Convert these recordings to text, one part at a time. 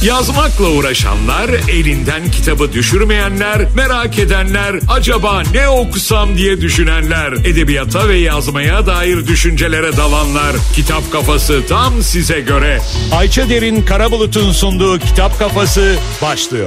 Yazmakla uğraşanlar, elinden kitabı düşürmeyenler, merak edenler, acaba ne okusam diye düşünenler, edebiyata ve yazmaya dair düşüncelere dalanlar. Kitap Kafası tam size göre. Ayça Derin Karabulut'un sunduğu Kitap Kafası başlıyor.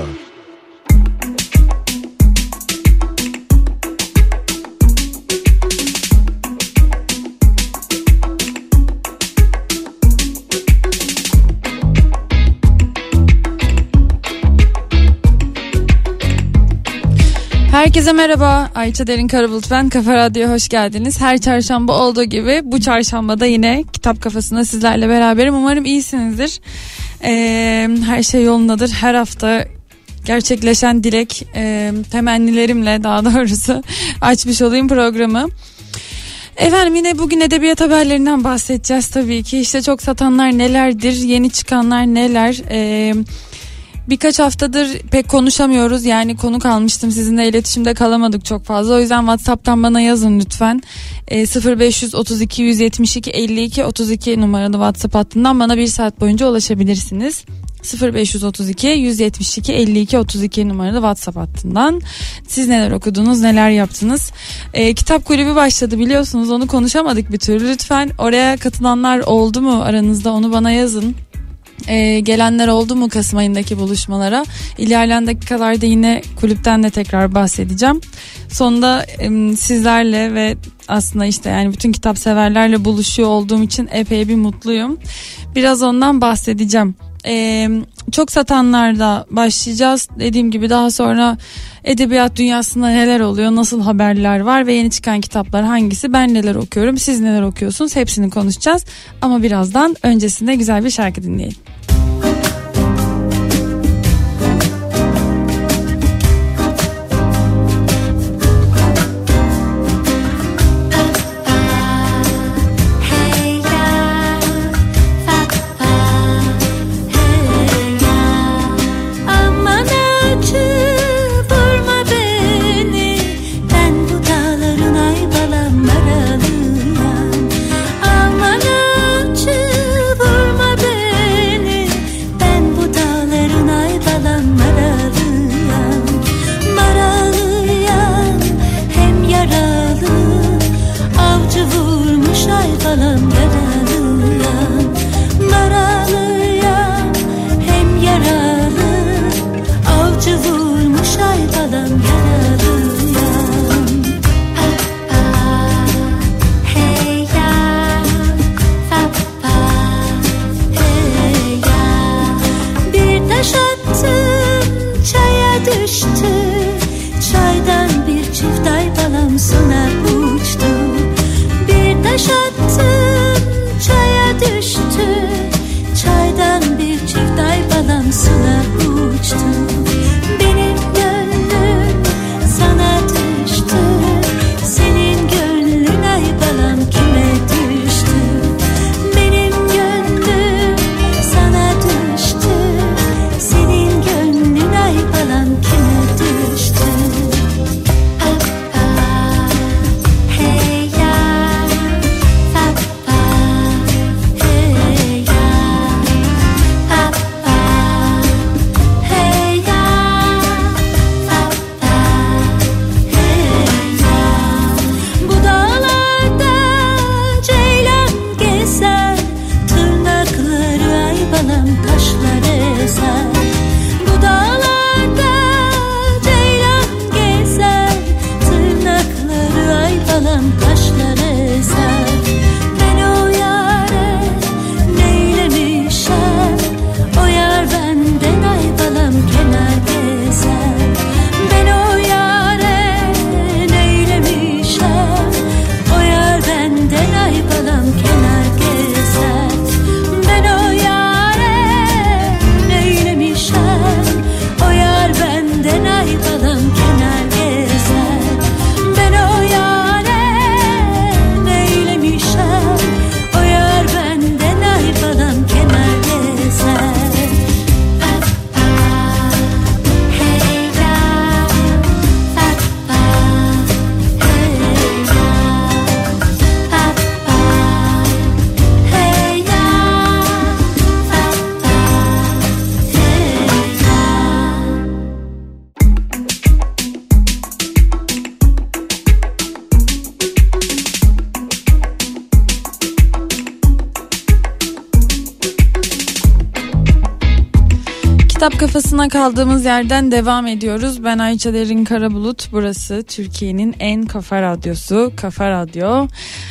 Herkese merhaba, Ayça Derin Karabulut ben, Kafa Radyo'ya hoş geldiniz. Her çarşamba olduğu gibi bu çarşambada yine Kitap Kafası'nda sizlerle beraberim. Umarım iyisinizdir. Her şey yolundadır. Her hafta gerçekleşen dilek, temennilerimle daha doğrusu açmış olayım programı. Efendim yine bugün edebiyat haberlerinden bahsedeceğiz tabii ki. İşte çok satanlar nelerdir, yeni çıkanlar neler. Birkaç haftadır pek konuşamıyoruz, yani konuk almıştım, sizinle iletişimde kalamadık çok fazla. O yüzden WhatsApp'tan bana yazın lütfen. 0532 172 52 32 numaralı WhatsApp hattından bana bir saat boyunca ulaşabilirsiniz. 0532 172 52 32 numaralı WhatsApp hattından. Siz neler okudunuz, neler yaptınız? Kitap kulübü başladı biliyorsunuz, onu konuşamadık bir türlü. Lütfen oraya katılanlar oldu mu aranızda, onu bana yazın. Gelenler oldu mu Kasım ayındaki buluşmalara? İlerleyen dakikalarda yine kulüpten de tekrar bahsedeceğim. Sonunda sizlerle ve aslında işte yani bütün kitap severlerle buluşuyor olduğum için epey bir mutluyum. Biraz ondan bahsedeceğim. Çok satanlarda başlayacağız. Dediğim gibi daha sonra edebiyat dünyasında neler oluyor, nasıl haberler var ve yeni çıkan kitaplar hangisi, ben neler okuyorum, siz neler okuyorsunuz, hepsini konuşacağız. Ama birazdan öncesinde güzel bir şarkı dinleyelim. Aman ağacı vurma beni, Kitap Kafasına kaldığımız yerden devam ediyoruz. Ben Ayça Derin Karabulut. Burası Türkiye'nin en kafa radyosu. Kafa Radyo.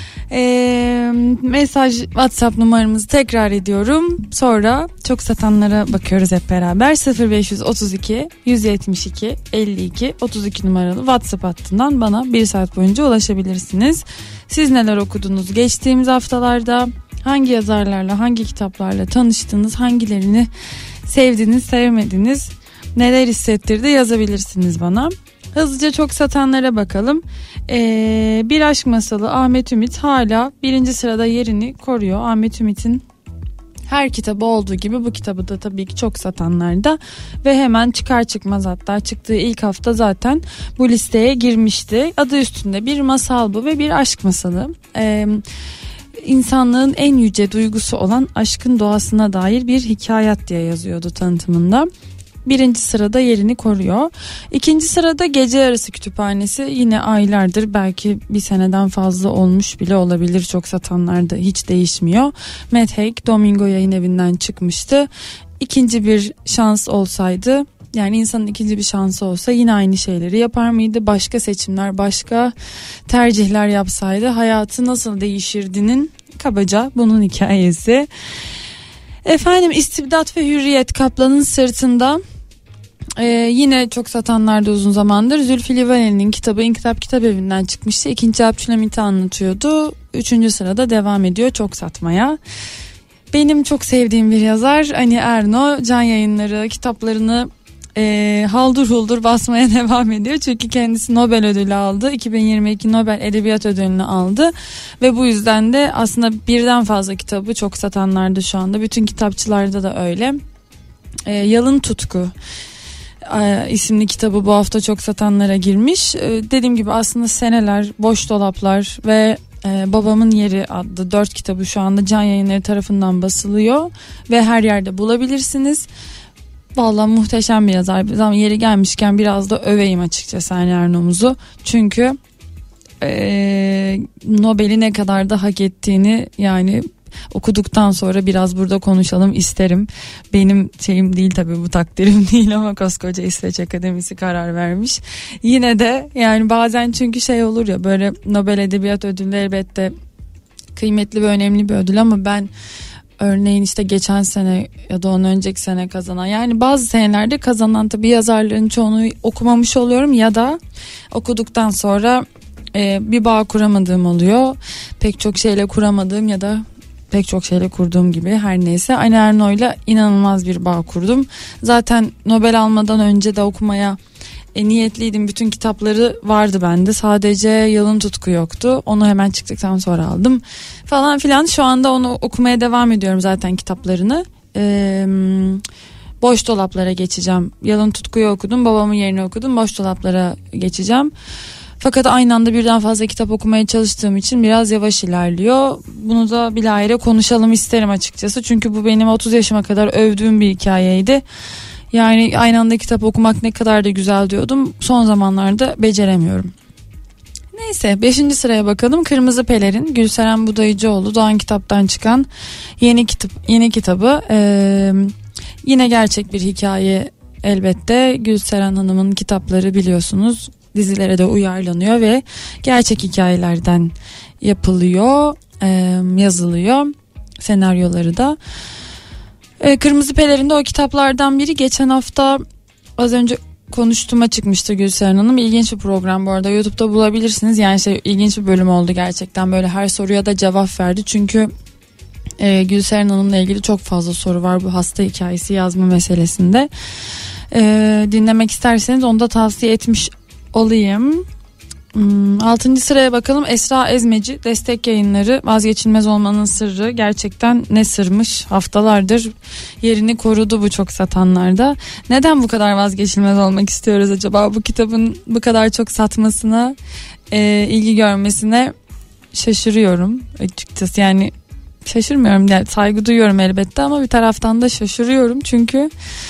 Mesaj WhatsApp numaramızı tekrar ediyorum. Sonra çok satanlara bakıyoruz hep beraber. 0532 172 52 32 numaralı WhatsApp hattından bana bir saat boyunca ulaşabilirsiniz. Siz neler okudunuz geçtiğimiz haftalarda? Hangi yazarlarla, hangi kitaplarla tanıştınız? Hangilerini sevdiniz, sevmediniz? Neler hissettirdi yazabilirsiniz bana. Hızlıca çok satanlara bakalım. Bir Aşk Masalı Ahmet Ümit hala 1. sırada yerini koruyor. Ahmet Ümit'in her kitabı olduğu gibi bu kitabı da tabii ki çok satanlarda ve hemen çıkar çıkmaz, hatta çıktığı ilk hafta zaten bu listeye girmişti. Adı üstünde bir masal bu ve bir aşk masalı. İnsanlığın en yüce duygusu olan aşkın doğasına dair bir hikayet diye yazıyordu tanıtımında. 1. sırada yerini koruyor. 2. sırada Gece Yarısı Kütüphanesi, yine aylardır, belki bir seneden fazla olmuş bile olabilir, çok satanlarda hiç değişmiyor. Matt Haig Domingo Yayın Evi'nden çıkmıştı. İkinci bir şans olsaydı, yani insanın ikinci bir şansı olsa yine aynı şeyleri yapar mıydı? Başka seçimler, başka tercihler yapsaydı hayatı nasıl değişirdinin kabaca bunun hikayesi. Efendim, İstibdat ve Hürriyet Kaplan'ın Sırtında. Yine çok satanlarda uzun zamandır. Zülfü Livaneli'nin kitabı İnkılap Kitap Evi'nden çıkmıştı. 2. Abdülhamit'i anlatıyordu. 3. sırada devam ediyor çok satmaya. Benim çok sevdiğim bir yazar Ani Erno. Can Yayınları kitaplarını haldır huldur basmaya devam ediyor. Çünkü kendisi Nobel ödülü aldı. 2022 Nobel Edebiyat Ödülünü aldı. Ve bu yüzden de aslında birden fazla kitabı çok satanlarda şu anda. Bütün kitapçılarda da öyle. Yalın Tutku isimli kitabı bu hafta çok satanlara girmiş. Dediğim gibi aslında Seneler, Boş Dolaplar ve Babamın Yeri adlı 4 kitabı şu anda Can Yayınları tarafından basılıyor. Ve her yerde bulabilirsiniz. Vallahi muhteşem bir yazar. Ama yeri gelmişken biraz da öveyim açıkçası Ani Erno'muzu. Çünkü Nobel'i ne kadar da hak ettiğini, yani okuduktan sonra biraz burada konuşalım isterim. Benim şeyim değil tabii, bu takdirim değil, ama koskoca İsveç Akademisi karar vermiş. Yine de yani bazen çünkü şey olur ya, böyle Nobel Edebiyat Ödülü elbette kıymetli ve önemli bir ödül, ama ben örneğin işte geçen sene ya da ondan önceki sene kazanan, yani bazı senelerde kazanan tabii yazarların çoğunu okumamış oluyorum ya da okuduktan sonra bir bağ kuramadığım oluyor. Pek çok şeyle kuramadığım ya da pek çok şeyle kurduğum gibi, her neyse. Ani Erno'yla inanılmaz bir bağ kurdum. Zaten Nobel almadan önce de okumaya niyetliydim. Bütün kitapları vardı bende. Sadece Yalın Tutku yoktu. Onu hemen çıktıktan sonra aldım falan filan. Şu anda onu okumaya devam ediyorum zaten, kitaplarını. Boş Dolaplara geçeceğim. Yalın Tutku'yu okudum. Babamın Yerini okudum. Boş Dolaplara geçeceğim. Fakat aynı anda birden fazla kitap okumaya çalıştığım için biraz yavaş ilerliyor. Bunu da bilahare konuşalım isterim açıkçası. Çünkü bu benim 30 yaşıma kadar övdüğüm bir hikayeydi. Yani aynı anda kitap okumak ne kadar da güzel diyordum. Son zamanlarda beceremiyorum. Neyse, 5. sıraya bakalım. Kırmızı Pelerin, Gülseren Budayıcıoğlu, Doğan Kitap'tan çıkan yeni kitabı. Yine gerçek bir hikaye elbette. Gülseren Hanım'ın kitapları biliyorsunuz dizilere de uyarlanıyor ve gerçek hikayelerden yapılıyor, yazılıyor, senaryoları da. Kırmızı Pelerin de o kitaplardan biri. Geçen hafta az önce konuştuğuma çıkmıştı Gülseren Hanım. İlginç bir program bu arada, YouTube'da bulabilirsiniz. Yani ilginç bir bölüm oldu gerçekten, böyle her soruya da cevap verdi. Çünkü Gülseren Hanım'la ilgili çok fazla soru var bu hasta hikayesi yazma meselesinde. Dinlemek isterseniz onu da tavsiye etmiş olayım. 6. sıraya bakalım. Esra Ezmeci, Destek Yayınları, Vazgeçilmez Olmanın Sırrı. Gerçekten ne sırmış, haftalardır yerini korudu bu çok satanlarda. Neden bu kadar vazgeçilmez olmak istiyoruz acaba? Bu kitabın bu kadar çok satmasına, ilgi görmesine şaşırıyorum açıkçası. Yani şaşırmıyorum, yani saygı duyuyorum elbette, ama bir taraftan da şaşırıyorum. Çünkü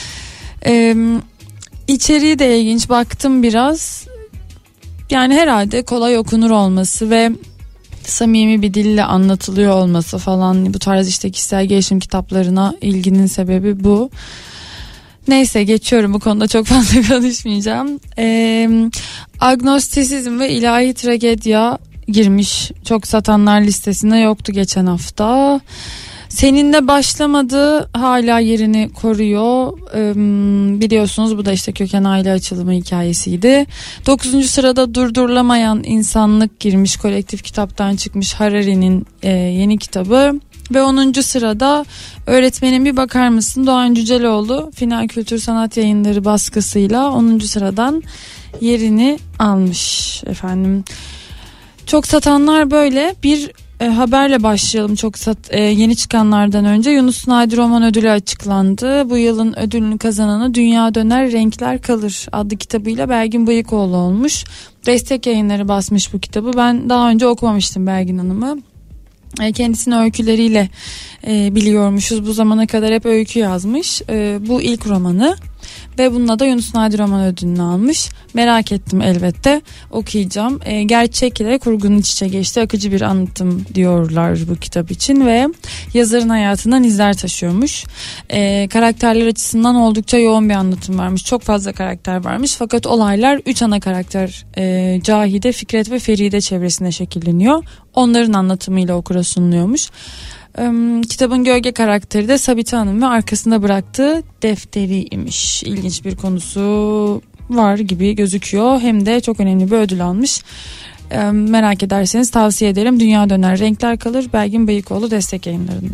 içeriği de ilginç, baktım biraz. Yani herhalde kolay okunur olması ve samimi bir dille anlatılıyor olması falan, bu tarz işte kişisel gelişim kitaplarına ilginin sebebi bu. Neyse geçiyorum, bu konuda çok fazla konuşmayacağım. Agnostisizm ve ilahi tragedya girmiş. Çok satanlar listesinde yoktu geçen hafta. Seninle başlamadı, hala yerini koruyor. Biliyorsunuz bu da işte köken aile açılımı hikayesiydi. 9. sırada Durdurulamayan İnsanlık girmiş, kolektif kitaptan çıkmış Harari'nin yeni kitabı. Ve 10. sırada Öğretmenim Bir Bakar Mısın Doğan Cüceloğlu Final Kültür Sanat Yayınları baskısıyla 10. sıradan yerini almış efendim. Çok satanlar böyle. Bir haberle başlayalım. Yeni çıkanlardan önce Yunus Nadi Roman Ödülü açıklandı. Bu yılın ödülünü kazananı Dünya Döner Renkler Kalır adlı kitabıyla Belgin Bıyıkoğlu olmuş. Destek Yayınları basmış bu kitabı. Ben daha önce okumamıştım Belgin Hanım'ı. Kendisini öyküleriyle biliyormuşuz. Bu zamana kadar hep öykü yazmış. Bu ilk romanı ve bununla da Yunus Nadi Roman Ödülünü almış. Merak ettim, elbette okuyacağım. Gerçekle kurgunun iç içe geçti. Akıcı bir anlatım diyorlar bu kitap için ve yazarın hayatından izler taşıyormuş. Karakterler açısından oldukça yoğun bir anlatım varmış. Çok fazla karakter varmış fakat olaylar 3 ana karakter Cahide, Fikret ve Feride çevresinde şekilleniyor. Onların anlatımıyla okura sunuluyormuş. Kitabın gölge karakteri de Sabite Hanım ve arkasında bıraktığı defteriymiş. İlginç bir konusu var gibi gözüküyor. Hem de çok önemli bir ödül almış. Merak ederseniz tavsiye ederim. Dünya Döner Renkler Kalır, Belgin Bıyıkoğlu Destek Yayınları'ndan.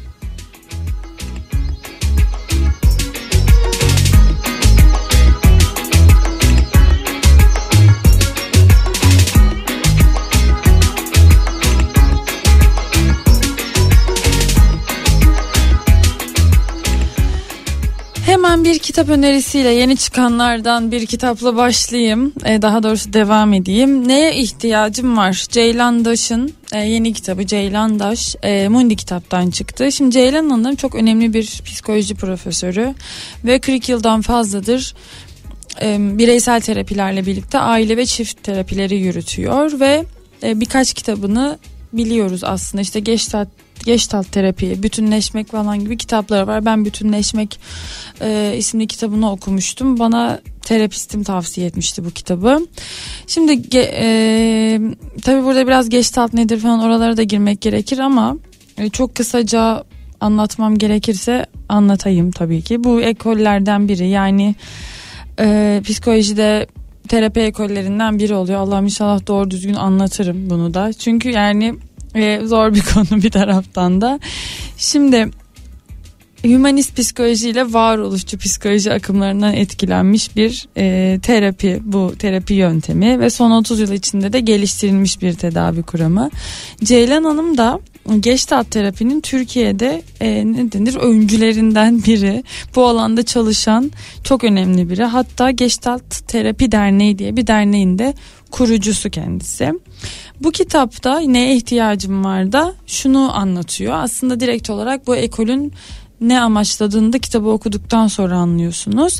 Hemen bir kitap önerisiyle, yeni çıkanlardan bir kitapla başlayayım. Daha doğrusu devam edeyim. Neye ihtiyacım var? Ceylan Daş'ın yeni kitabı Ceylan Daş Mundi kitaptan çıktı. Şimdi Ceylan Hanım çok önemli bir psikoloji profesörü ve 40 yıldan fazladır bireysel terapilerle birlikte aile ve çift terapileri yürütüyor ve birkaç kitabını biliyoruz aslında. İşte Gestalt terapi, bütünleşmek falan gibi kitapları var. Ben Bütünleşmek isimli kitabını okumuştum. Bana terapistim tavsiye etmişti bu kitabı. Şimdi tabii burada biraz Gestalt nedir falan, oralara da girmek gerekir ama çok kısaca anlatmam gerekirse anlatayım tabii ki. Bu ekollerden biri, yani psikolojide terapi ekollerinden biri oluyor. Allah'ım inşallah doğru düzgün anlatırım bunu da. Çünkü yani zor bir konu bir taraftan da. Şimdi hümanist psikoloji ile varoluşçu psikoloji akımlarından etkilenmiş bir terapi, bu terapi yöntemi ve son 30 yıl içinde de geliştirilmiş bir tedavi kuramı. Ceylan Hanım da Gestalt terapinin Türkiye'de ne denir, öncülerinden biri. Bu alanda çalışan çok önemli biri. Hatta Gestalt Terapi Derneği diye bir derneğin de kurucusu kendisi. Bu kitapta neye ihtiyacım var da şunu anlatıyor. Aslında direkt olarak bu ekolün ne amaçladığını da kitabı okuduktan sonra anlıyorsunuz.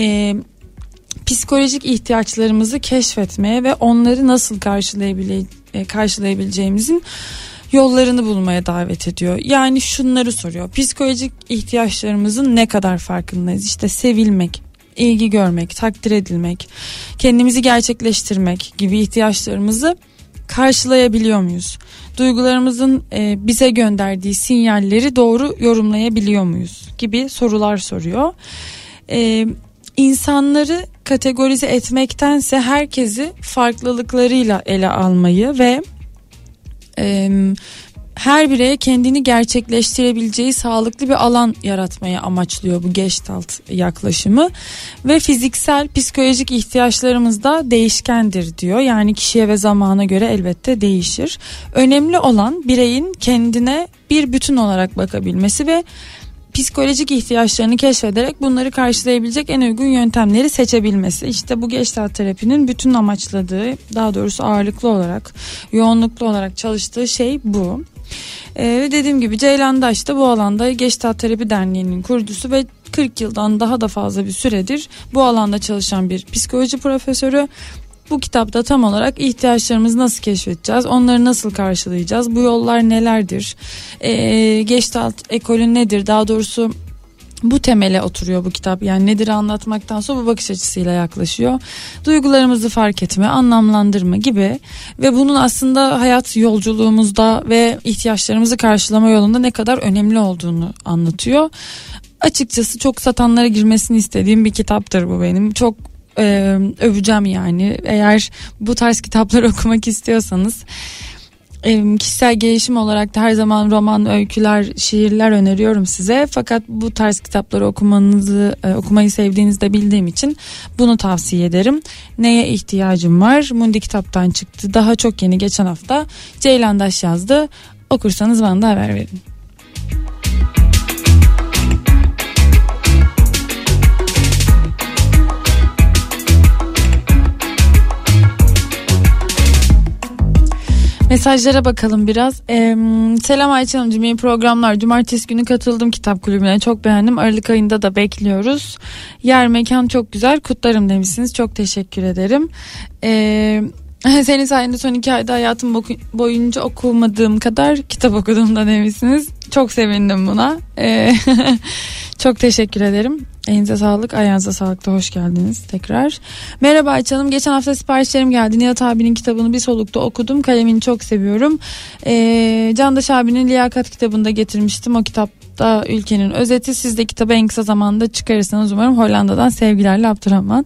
Psikolojik ihtiyaçlarımızı keşfetmeye ve onları nasıl karşılayabileceğimizin yollarını bulmaya davet ediyor. Yani şunları soruyor. Psikolojik ihtiyaçlarımızın ne kadar farkındayız? İşte sevilmek, ilgi görmek, takdir edilmek, kendimizi gerçekleştirmek gibi ihtiyaçlarımızı karşılayabiliyor muyuz? Duygularımızın bize gönderdiği sinyalleri doğru yorumlayabiliyor muyuz? Gibi sorular soruyor. İnsanları kategorize etmektense herkesi farklılıklarıyla ele almayı ve her bireye kendini gerçekleştirebileceği sağlıklı bir alan yaratmayı amaçlıyor bu Gestalt yaklaşımı. Ve fiziksel, psikolojik ihtiyaçlarımız da değişkendir diyor. Yani kişiye ve zamana göre elbette değişir. Önemli olan bireyin kendine bir bütün olarak bakabilmesi ve psikolojik ihtiyaçlarını keşfederek bunları karşılayabilecek en uygun yöntemleri seçebilmesi. İşte bu Gestalt terapinin bütün amaçladığı, daha doğrusu ağırlıklı olarak, yoğunluklu olarak çalıştığı şey bu. Dediğim gibi Ceylan Daş da bu alanda Gestalt Terapi Derneği'nin kurucusu ve 40 yıldan daha da fazla bir süredir bu alanda çalışan bir psikoloji profesörü. Bu kitapta tam olarak ihtiyaçlarımızı nasıl keşfedeceğiz, onları nasıl karşılayacağız, bu yollar nelerdir, Gestalt ekolü nedir, daha doğrusu Bu temele oturuyor bu kitap. Yani nedir anlatmaktansa bu bakış açısıyla yaklaşıyor. Duygularımızı fark etme, anlamlandırma gibi ve bunun aslında hayat yolculuğumuzda ve ihtiyaçlarımızı karşılama yolunda ne kadar önemli olduğunu anlatıyor. Açıkçası çok satanlara girmesini istediğim bir kitaptır bu benim. Çok öveceğim yani. Eğer bu tarz kitapları okumak istiyorsanız, kişisel gelişim olarak da her zaman roman, öyküler, şiirler öneriyorum size. Fakat bu tarz kitapları okumayı sevdiğinizde bildiğim için bunu tavsiye ederim. Neye ihtiyacım var? Mundi kitaptan çıktı. Daha çok yeni, geçen hafta Ceylan Daş yazdı. Okursanız bana da haber verin. Mesajlara bakalım biraz. Selam Ayça Hanımcığım, iyi programlar. Cumartesi günü katıldım kitap kulübüne. Çok beğendim. Aralık ayında da bekliyoruz. Yer mekan çok güzel. Kutlarım demişsiniz. Çok teşekkür ederim. Senin sayende son 2 ayda hayatım boyunca okumadığım kadar kitap okudum da demişsiniz. Çok sevindim buna. Çok teşekkür ederim. Elinize sağlık, ayağınıza sağlık da hoş geldiniz tekrar. Merhaba Ayça Hanım. Geçen hafta siparişlerim geldi. Nihat abinin kitabını bir solukta okudum. Kalemini çok seviyorum. Candaş abinin Liyakat kitabını da getirmiştim. O kitapta ülkenin özeti. Siz de kitabı en kısa zamanda çıkarırsanız umarım. Hollanda'dan sevgilerle Abdurrahman.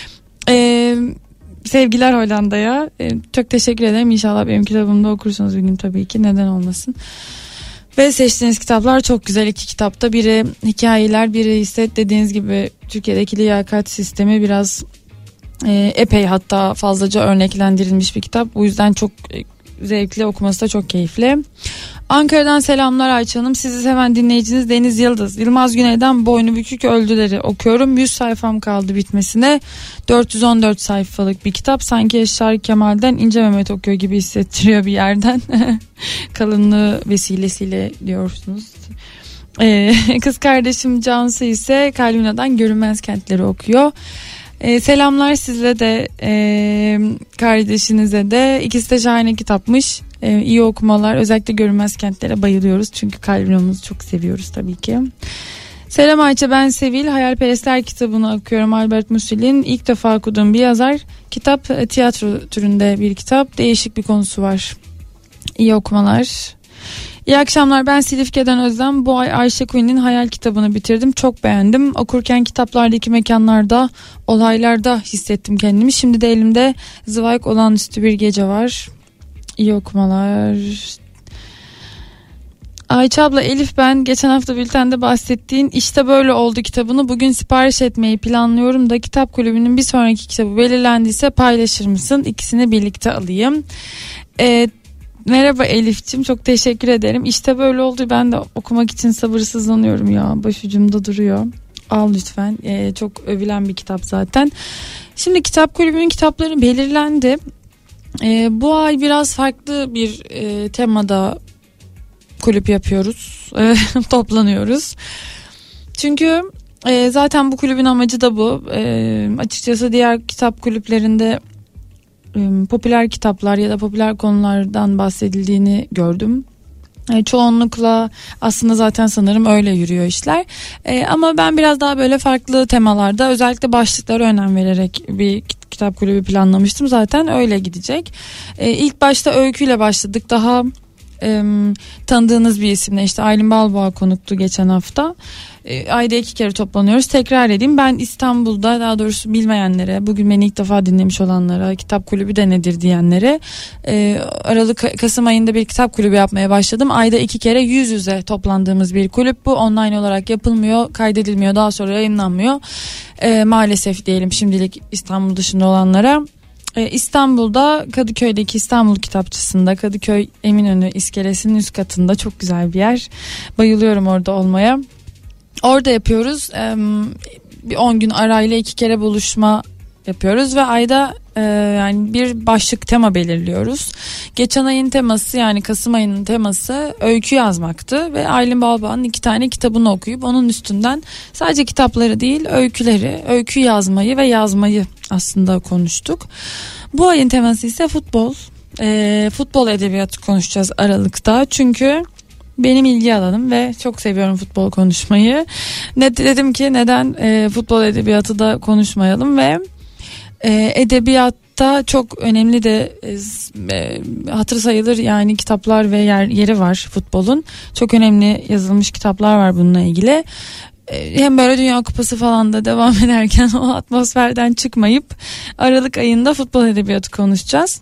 Sevgiler Hollanda'ya. Çok teşekkür ederim. İnşallah benim kitabımı da okursunuz bir gün, tabii ki. Neden olmasın. Ve seçtiğiniz kitaplar çok güzel. 2 kitapta, biri hikayeler, biri ise dediğiniz gibi Türkiye'deki liyakat sistemi biraz epey, hatta fazlaca örneklendirilmiş bir kitap. Bu yüzden çok zevkli, okuması da çok keyifli. Ankara'dan selamlar Ayça Hanım. Sizi seven dinleyiciniz Deniz Yıldız. Yılmaz Güney'den Boynu Bükük Öldüleri okuyorum. 100 sayfam kaldı bitmesine. 414 sayfalık bir kitap. Sanki Yaşar Kemal'den İnce Mehmet okuyor gibi hissettiriyor bir yerden. Kalınlığı vesilesiyle diyorsunuz. Kız kardeşim Cansu ise Kalmina'dan Görünmez Kentleri okuyor. Selamlar size de, kardeşinize de. İkisi de şahane kitapmış. İyi okumalar. Özellikle Görünmez Kentlere bayılıyoruz. Çünkü Kalmina'mızı çok seviyoruz tabii ki. Selam Ayça, ben Sevil. Hayalperestler kitabını okuyorum. Albert Musil'in ilk defa okuduğum bir yazar. Kitap tiyatro türünde bir kitap. Değişik bir konusu var. İyi okumalar. İyi akşamlar, ben Silifke'den Özlem. Bu ay Ayşe Kuyn'in Hayal kitabını bitirdim. Çok beğendim. Okurken kitaplardaki mekanlarda, olaylarda hissettim kendimi. Şimdi de elimde Zweig Olağanüstü Bir Gece var. İyi okumalar. Ayça abla, Elif ben. Geçen hafta bültende bahsettiğin İşte Böyle Oldu kitabını bugün sipariş etmeyi planlıyorum da kitap kulübünün bir sonraki kitabı belirlendiyse paylaşır mısın? İkisini birlikte alayım. Merhaba Elif'ciğim, çok teşekkür ederim. İşte Böyle Oldu, ben de okumak için sabırsızlanıyorum ya. Başucumda duruyor. Al lütfen. Çok övülen bir kitap zaten. Şimdi kitap kulübünün kitapları belirlendi. Bu ay biraz farklı bir temada kulüp yapıyoruz. Toplanıyoruz. Çünkü zaten bu kulübün amacı da bu. Açıkçası diğer kitap kulüplerinde popüler kitaplar ya da popüler konulardan bahsedildiğini gördüm. Çoğunlukla aslında zaten sanırım öyle yürüyor işler. Ama ben biraz daha böyle farklı temalarda, özellikle başlıklara önem vererek bir kitap kulübü planlamıştım. Zaten öyle gidecek. İlk başta öyküyle başladık. Daha tanıdığınız bir isimle, işte Aylin Balboğa konuktu geçen hafta. Ayda 2 kere toplanıyoruz. Tekrar edeyim, ben İstanbul'da, daha doğrusu bilmeyenlere, bugün beni ilk defa dinlemiş olanlara, kitap kulübü de nedir diyenlere, Kasım ayında bir kitap kulübü yapmaya başladım. Ayda 2 kere yüz yüze toplandığımız bir kulüp bu. Online olarak yapılmıyor, kaydedilmiyor, daha sonra yayınlanmıyor. Maalesef diyelim şimdilik İstanbul dışında olanlara. İstanbul'da Kadıköy'deki İstanbul Kitapçısı'nda, Kadıköy Eminönü iskelesinin üst katında, çok güzel bir yer. Bayılıyorum orada olmaya. Orada yapıyoruz. Bir 10 gün arayla 2 kere buluşma yapıyoruz ve ayda yani bir başlık tema belirliyoruz. Geçen ayın teması, yani Kasım ayının teması öykü yazmaktı ve Aylin Balboğa'nın 2 tane kitabını okuyup onun üstünden sadece kitapları değil, öyküleri, öykü yazmayı ve yazmayı aslında konuştuk. Bu ayın teması ise futbol. Futbol edebiyatı konuşacağız Aralık'ta. Çünkü benim ilgi alanım ve çok seviyorum futbol konuşmayı. Dedim ki neden futbol edebiyatı da konuşmayalım ve edebiyatta çok önemli de hatır sayılır yani kitaplar ve yeri var futbolun. Çok önemli yazılmış kitaplar var bununla ilgili. Hem böyle Dünya Kupası falan da devam ederken o atmosferden çıkmayıp Aralık ayında futbol edebiyatı konuşacağız.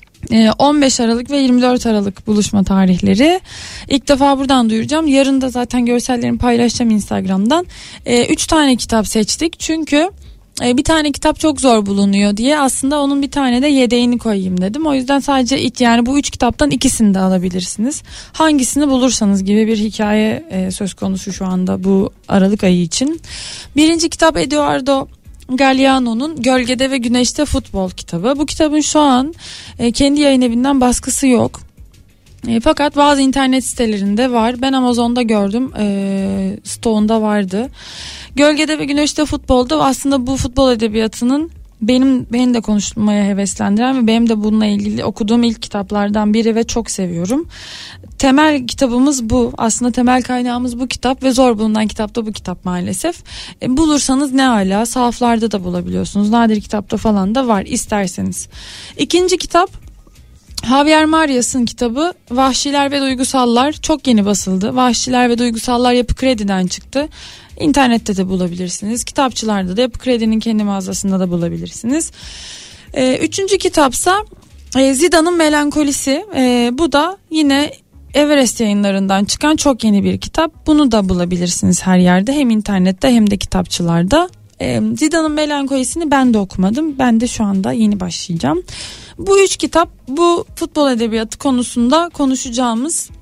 15 Aralık ve 24 Aralık buluşma tarihleri. İlk defa buradan duyuracağım. Yarın da zaten görsellerimi paylaşacağım Instagram'dan. 3 tane kitap seçtik çünkü bir tane kitap çok zor bulunuyor diye aslında onun bir tane de yedeğini koyayım dedim. O yüzden sadece yani bu 3 kitaptan ikisini de alabilirsiniz. Hangisini bulursanız gibi bir hikaye söz konusu şu anda bu Aralık ayı için. Birinci kitap Eduardo Galeano'nun Gölgede ve Güneşte Futbol kitabı. Bu kitabın şu an kendi yayın evinden baskısı yok. Fakat bazı internet sitelerinde var. Ben Amazon'da gördüm. Stone'da vardı. Gölgede ve Güneşte Futbol'da aslında bu futbol edebiyatının beni de konuşmaya heveslendiren ve benim de bununla ilgili okuduğum ilk kitaplardan biri ve çok seviyorum. Temel kitabımız bu. Aslında temel kaynağımız bu kitap ve zor bulunan kitap da bu kitap maalesef. Bulursanız ne ala, sahaflarda da bulabiliyorsunuz. Nadir kitapta falan da var isterseniz. İkinci kitap Javier Marias'ın kitabı Vahşiler ve Duygusallar, çok yeni basıldı. Vahşiler ve Duygusallar Yapı Kredi'den çıktı. İnternette de bulabilirsiniz. Kitapçılarda da Yapı Kredi'nin kendi mağazasında da bulabilirsiniz. Üçüncü kitapsa Zidane'ın Melankolisi. Bu da yine Everest yayınlarından çıkan çok yeni bir kitap. Bunu da bulabilirsiniz her yerde, hem internette hem de kitapçılarda. Zidane'ın Melankolisi'ni ben de okumadım. Ben de şu anda yeni başlayacağım. Bu 3 kitap bu futbol edebiyatı konusunda konuşacağımız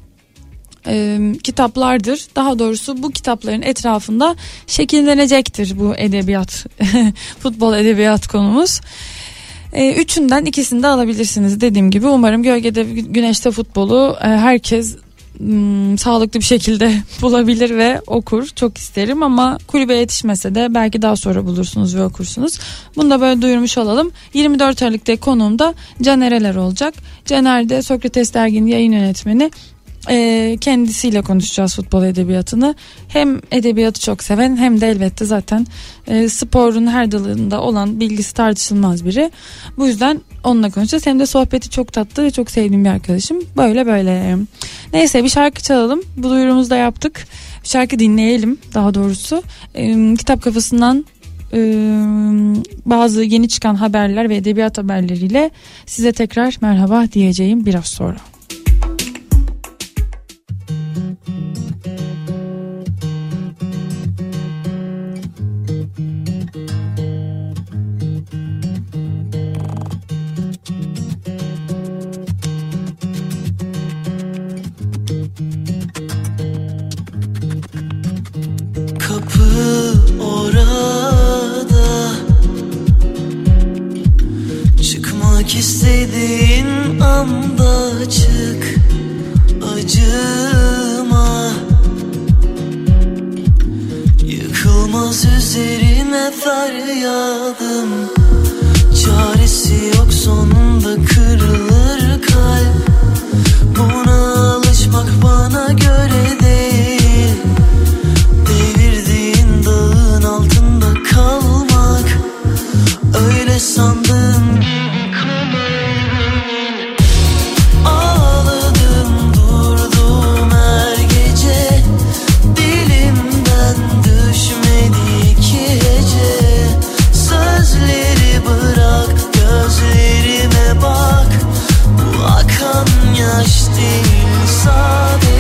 kitaplardır. Daha doğrusu bu kitapların etrafında şekillenecektir bu edebiyat, futbol edebiyat konumuz. Üçünden ikisini de alabilirsiniz. Dediğim gibi umarım Gölgede Güneşte Futbolu herkes sağlıklı bir şekilde bulabilir ve okur. Çok isterim ama kulübe yetişmese de belki daha sonra bulursunuz ve okursunuz. Bunu da böyle duyurmuş olalım. 24 Aralık'ta konuğum da Caner Eler olacak. Caner de Sokrates Dergi'nin yayın yönetmeni. Kendisiyle konuşacağız futbol edebiyatını. Hem edebiyatı çok seven hem de elbette zaten sporun her dalında olan, bilgisi tartışılmaz biri. Bu yüzden onunla konuşacağız. Hem de sohbeti çok tatlı ve çok sevdiğim bir arkadaşım. Böyle. Neyse, bir şarkı çalalım. Bu duyurumuzu da yaptık. Bir şarkı dinleyelim daha doğrusu. Kitap Kafası'ndan bazı yeni çıkan haberler ve edebiyat haberleriyle size tekrar merhaba diyeceğim biraz sonra. İstediğin anda çık, acıma, yıkılmaz üzerine feryadım. Çaresi yok, sonunda kırılır kalp. Buna alışmak bana göre değil. Devirdiğin dağın altında kalmak, öyle sandım. Yaş değil sadece.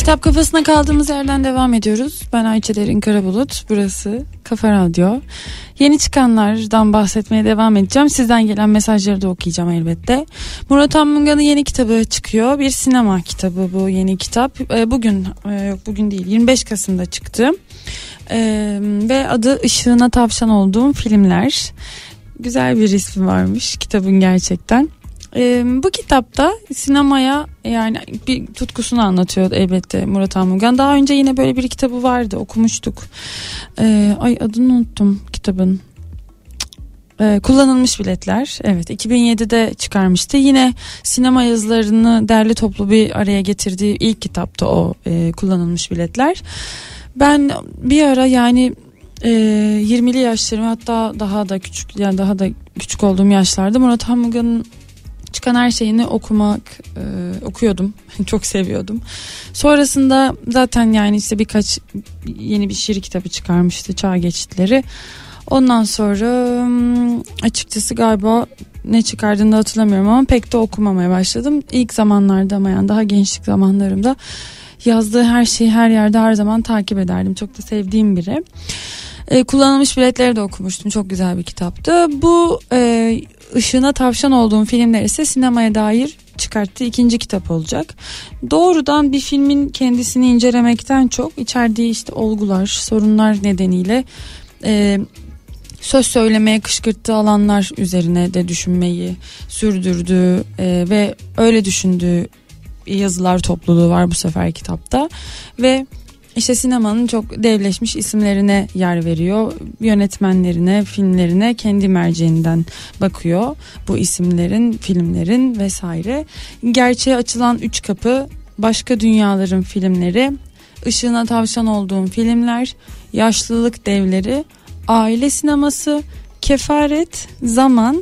Kitap Kafasına kaldığımız yerden devam ediyoruz. Ben Ayça Derin Karabulut. Burası Kafa Radyo. Yeni çıkanlardan bahsetmeye devam edeceğim. Sizden gelen mesajları da okuyacağım elbette. Murat Anmungan'ın yeni kitabı çıkıyor. Bir sinema kitabı bu yeni kitap. Bugün değil, 25 Kasım'da çıktı. Ve adı Işığına Tavşan Olduğum Filmler. Güzel bir ismi varmış kitabın gerçekten. Bu kitapta sinemaya yani bir tutkusunu anlatıyor elbette Murat Anmungan. Daha önce yine böyle bir kitabı vardı, okumuştuk. Adını unuttum kitabın. Kullanılmış Biletler. Evet, 2007'de çıkarmıştı. Yine sinema yazılarını derli toplu bir araya getirdiği ilk kitaptı o Kullanılmış Biletler. Ben bir ara yani 20'li yaşlarım, hatta daha da küçük olduğum yaşlarda Murat Anmungan'ın çıkan her şeyini okuyordum. Çok seviyordum. Sonrasında zaten yani işte birkaç yeni bir şiir kitabı çıkarmıştı, Çağ Geçitleri. Ondan sonra açıkçası galiba ne çıkardığını da hatırlamıyorum ama pek de okumamaya başladım. İlk zamanlarda ama yani daha gençlik zamanlarımda yazdığı her şeyi her yerde her zaman takip ederdim. Çok da sevdiğim biri. Kullanılmış Biletleri de okumuştum. Çok güzel bir kitaptı. Bu Işığına Tavşan Olduğum Filmler ise sinemaya dair çıkarttığı ikinci kitap olacak. Doğrudan bir filmin kendisini incelemekten çok içerdiği işte olgular, sorunlar nedeniyle söz söylemeye kışkırttığı alanlar üzerine de düşünmeyi sürdürdüğü ve öyle düşündüğü yazılar topluluğu var bu sefer kitapta. Ve İşte sinemanın çok devleşmiş isimlerine yer veriyor. Yönetmenlerine, filmlerine kendi merceğinden bakıyor. Bu isimlerin, filmlerin vesaire. Gerçeğe açılan 3 kapı, başka dünyaların filmleri, Işığına Tavşan Olduğum Filmler, Yaşlılık Devleri, aile sineması, kefaret, zaman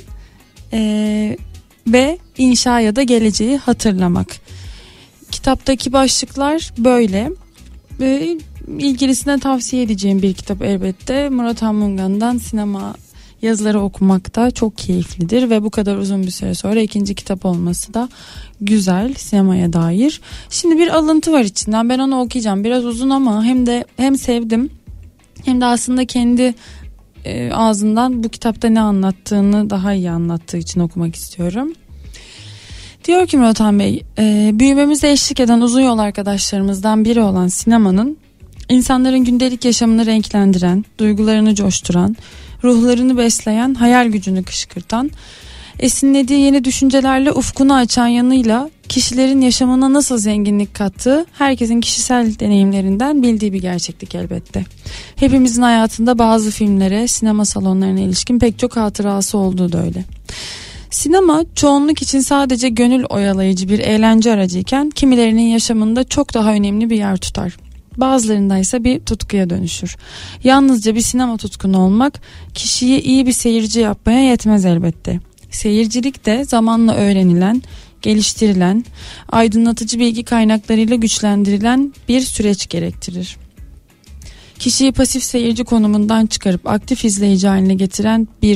ve inşa ya da geleceği hatırlamak. Kitaptaki başlıklar böyle. İlgilisine tavsiye edeceğim bir kitap elbette. Murat Anmungan'dan sinema yazıları okumak da çok keyiflidir ve bu kadar uzun bir süre sonra ikinci kitap olması da güzel sinemaya dair. Şimdi bir alıntı var içinden, ben onu okuyacağım. Biraz uzun ama hem sevdim hem de aslında kendi ağzından bu kitapta ne anlattığını daha iyi anlattığı için okumak istiyorum. Diyor ki Murat Han Bey, büyümemize eşlik eden uzun yol arkadaşlarımızdan biri olan sinemanın insanların gündelik yaşamını renklendiren, duygularını coşturan, ruhlarını besleyen, hayal gücünü kışkırtan, esinlediği yeni düşüncelerle ufkunu açan yanıyla kişilerin yaşamına nasıl zenginlik kattığı herkesin kişisel deneyimlerinden bildiği bir gerçeklik elbette. Hepimizin hayatında bazı filmlere, sinema salonlarına ilişkin pek çok hatırası olduğu da öyle. Sinema çoğunluk için sadece gönül oyalayıcı bir eğlence aracıyken kimilerinin yaşamında çok daha önemli bir yer tutar. Bazılarında ise bir tutkuya dönüşür. Yalnızca bir sinema tutkunu olmak kişiyi iyi bir seyirci yapmaya yetmez elbette. Seyircilik de zamanla öğrenilen, geliştirilen, aydınlatıcı bilgi kaynaklarıyla güçlendirilen bir süreç gerektirir. Kişiyi pasif seyirci konumundan çıkarıp aktif izleyici haline getiren bir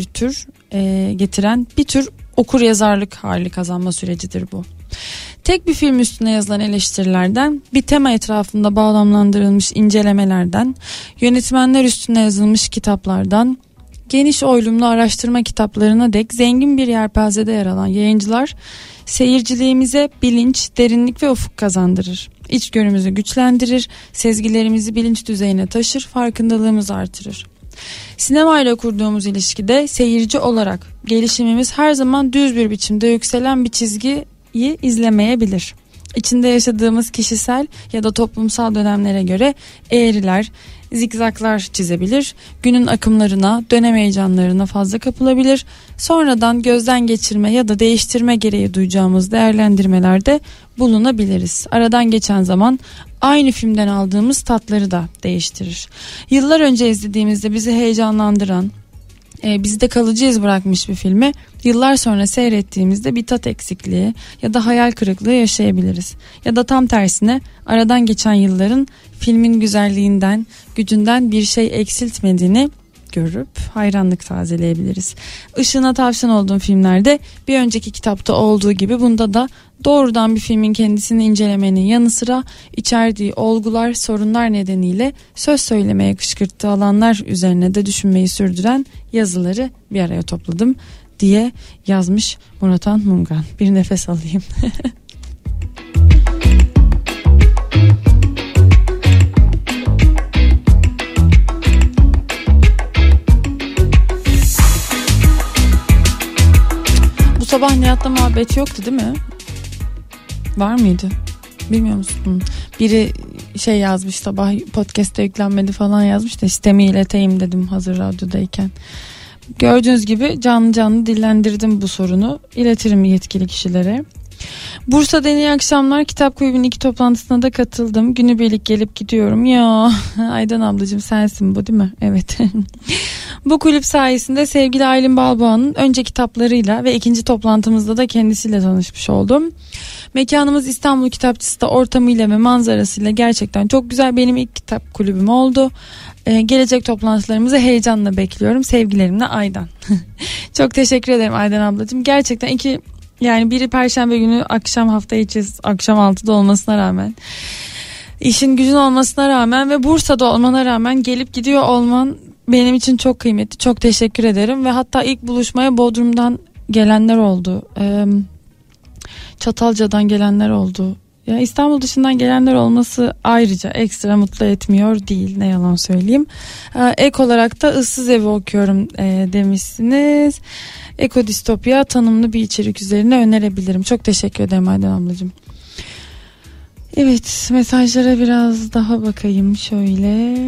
tür okur yazarlık hali kazanma sürecidir bu. Tek bir film üstüne yazılan eleştirilerden, bir tema etrafında bağlamlandırılmış incelemelerden, yönetmenler üstüne yazılmış kitaplardan, geniş oylumlu araştırma kitaplarına dek zengin bir yelpazede yer alan yayıncılar seyirciliğimize bilinç, derinlik ve ufuk kazandırır. İçgörümüzü güçlendirir, sezgilerimizi bilinç düzeyine taşır, farkındalığımızı artırır. Sinema ile kurduğumuz ilişkide seyirci olarak gelişimimiz her zaman düz bir biçimde yükselen bir çizgiyi izlemeyebilir. İçinde yaşadığımız kişisel ya da toplumsal dönemlere göre eğriler, zikzaklar çizebilir, günün akımlarına, dönem heyecanlarına fazla kapılabilir, sonradan gözden geçirme ya da değiştirme gereği duyacağımız değerlendirmelerde bulunabiliriz. Aradan geçen zaman aynı filmden aldığımız tatları da değiştirir. Yıllar önce izlediğimizde bizi heyecanlandıran, bizde kalıcı iz bırakmış bir filmi yıllar sonra seyrettiğimizde bir tat eksikliği ya da hayal kırıklığı yaşayabiliriz. Ya da tam tersine aradan geçen yılların filmin güzelliğinden, gücünden bir şey eksiltmediğini görüp hayranlık tazeleyebiliriz. Işığına tavşan olduğum filmlerde bir önceki kitapta olduğu gibi bunda da doğrudan bir filmin kendisini incelemenin yanı sıra içerdiği olgular, sorunlar nedeniyle söz söylemeye kışkırttığı alanlar üzerine de düşünmeyi sürdüren yazıları bir araya topladım diye yazmış Muratan Mungan. Bir nefes alayım. Bu sabah Nihat'la muhabbet yoktu değil mi? Var mıydı? Bilmiyor musun? Biri şey yazmış, sabah podcast'te yüklenmedi falan yazmış da sistemi ileteyim dedim hazır radyodayken. Gördüğünüz gibi canlı canlı dillendirdim bu sorunu. İletirim yetkili kişilere. Bursa'da iyi akşamlar. Kitap Kulübü'nün 2 toplantısına da katıldım. Günübirlik gelip gidiyorum. Ya Aydan ablacığım sensin bu değil mi? Evet. Bu kulüp sayesinde sevgili Aylin Balboğan'ın önce kitaplarıyla ve ikinci toplantımızda da kendisiyle tanışmış oldum. Mekanımız İstanbul Kitapçısı da ortamıyla ve manzarasıyla gerçekten çok güzel. Benim ilk kitap kulübüm oldu. Gelecek toplantılarımızı heyecanla bekliyorum. Sevgilerimle Aydan. Çok teşekkür ederim Aydan ablacığım. Gerçekten yani biri Perşembe günü akşam, hafta içi akşam 6'da olmasına rağmen, işin gücün olmasına rağmen ve Bursa'da olmana rağmen gelip gidiyor olman benim için çok kıymetli. Çok teşekkür ederim ve hatta ilk buluşmaya Bodrum'dan gelenler oldu. Çatalca'dan gelenler oldu. Ya İstanbul dışından gelenler olması ayrıca ekstra mutlu etmiyor değil, ne yalan söyleyeyim. Ek olarak da Issız Evi okuyorum demişsiniz. Ekodistopya tanımlı bir içerik üzerine önerebilirim. Çok teşekkür ederim Aydan ablacığım. Evet, mesajlara biraz daha bakayım şöyle.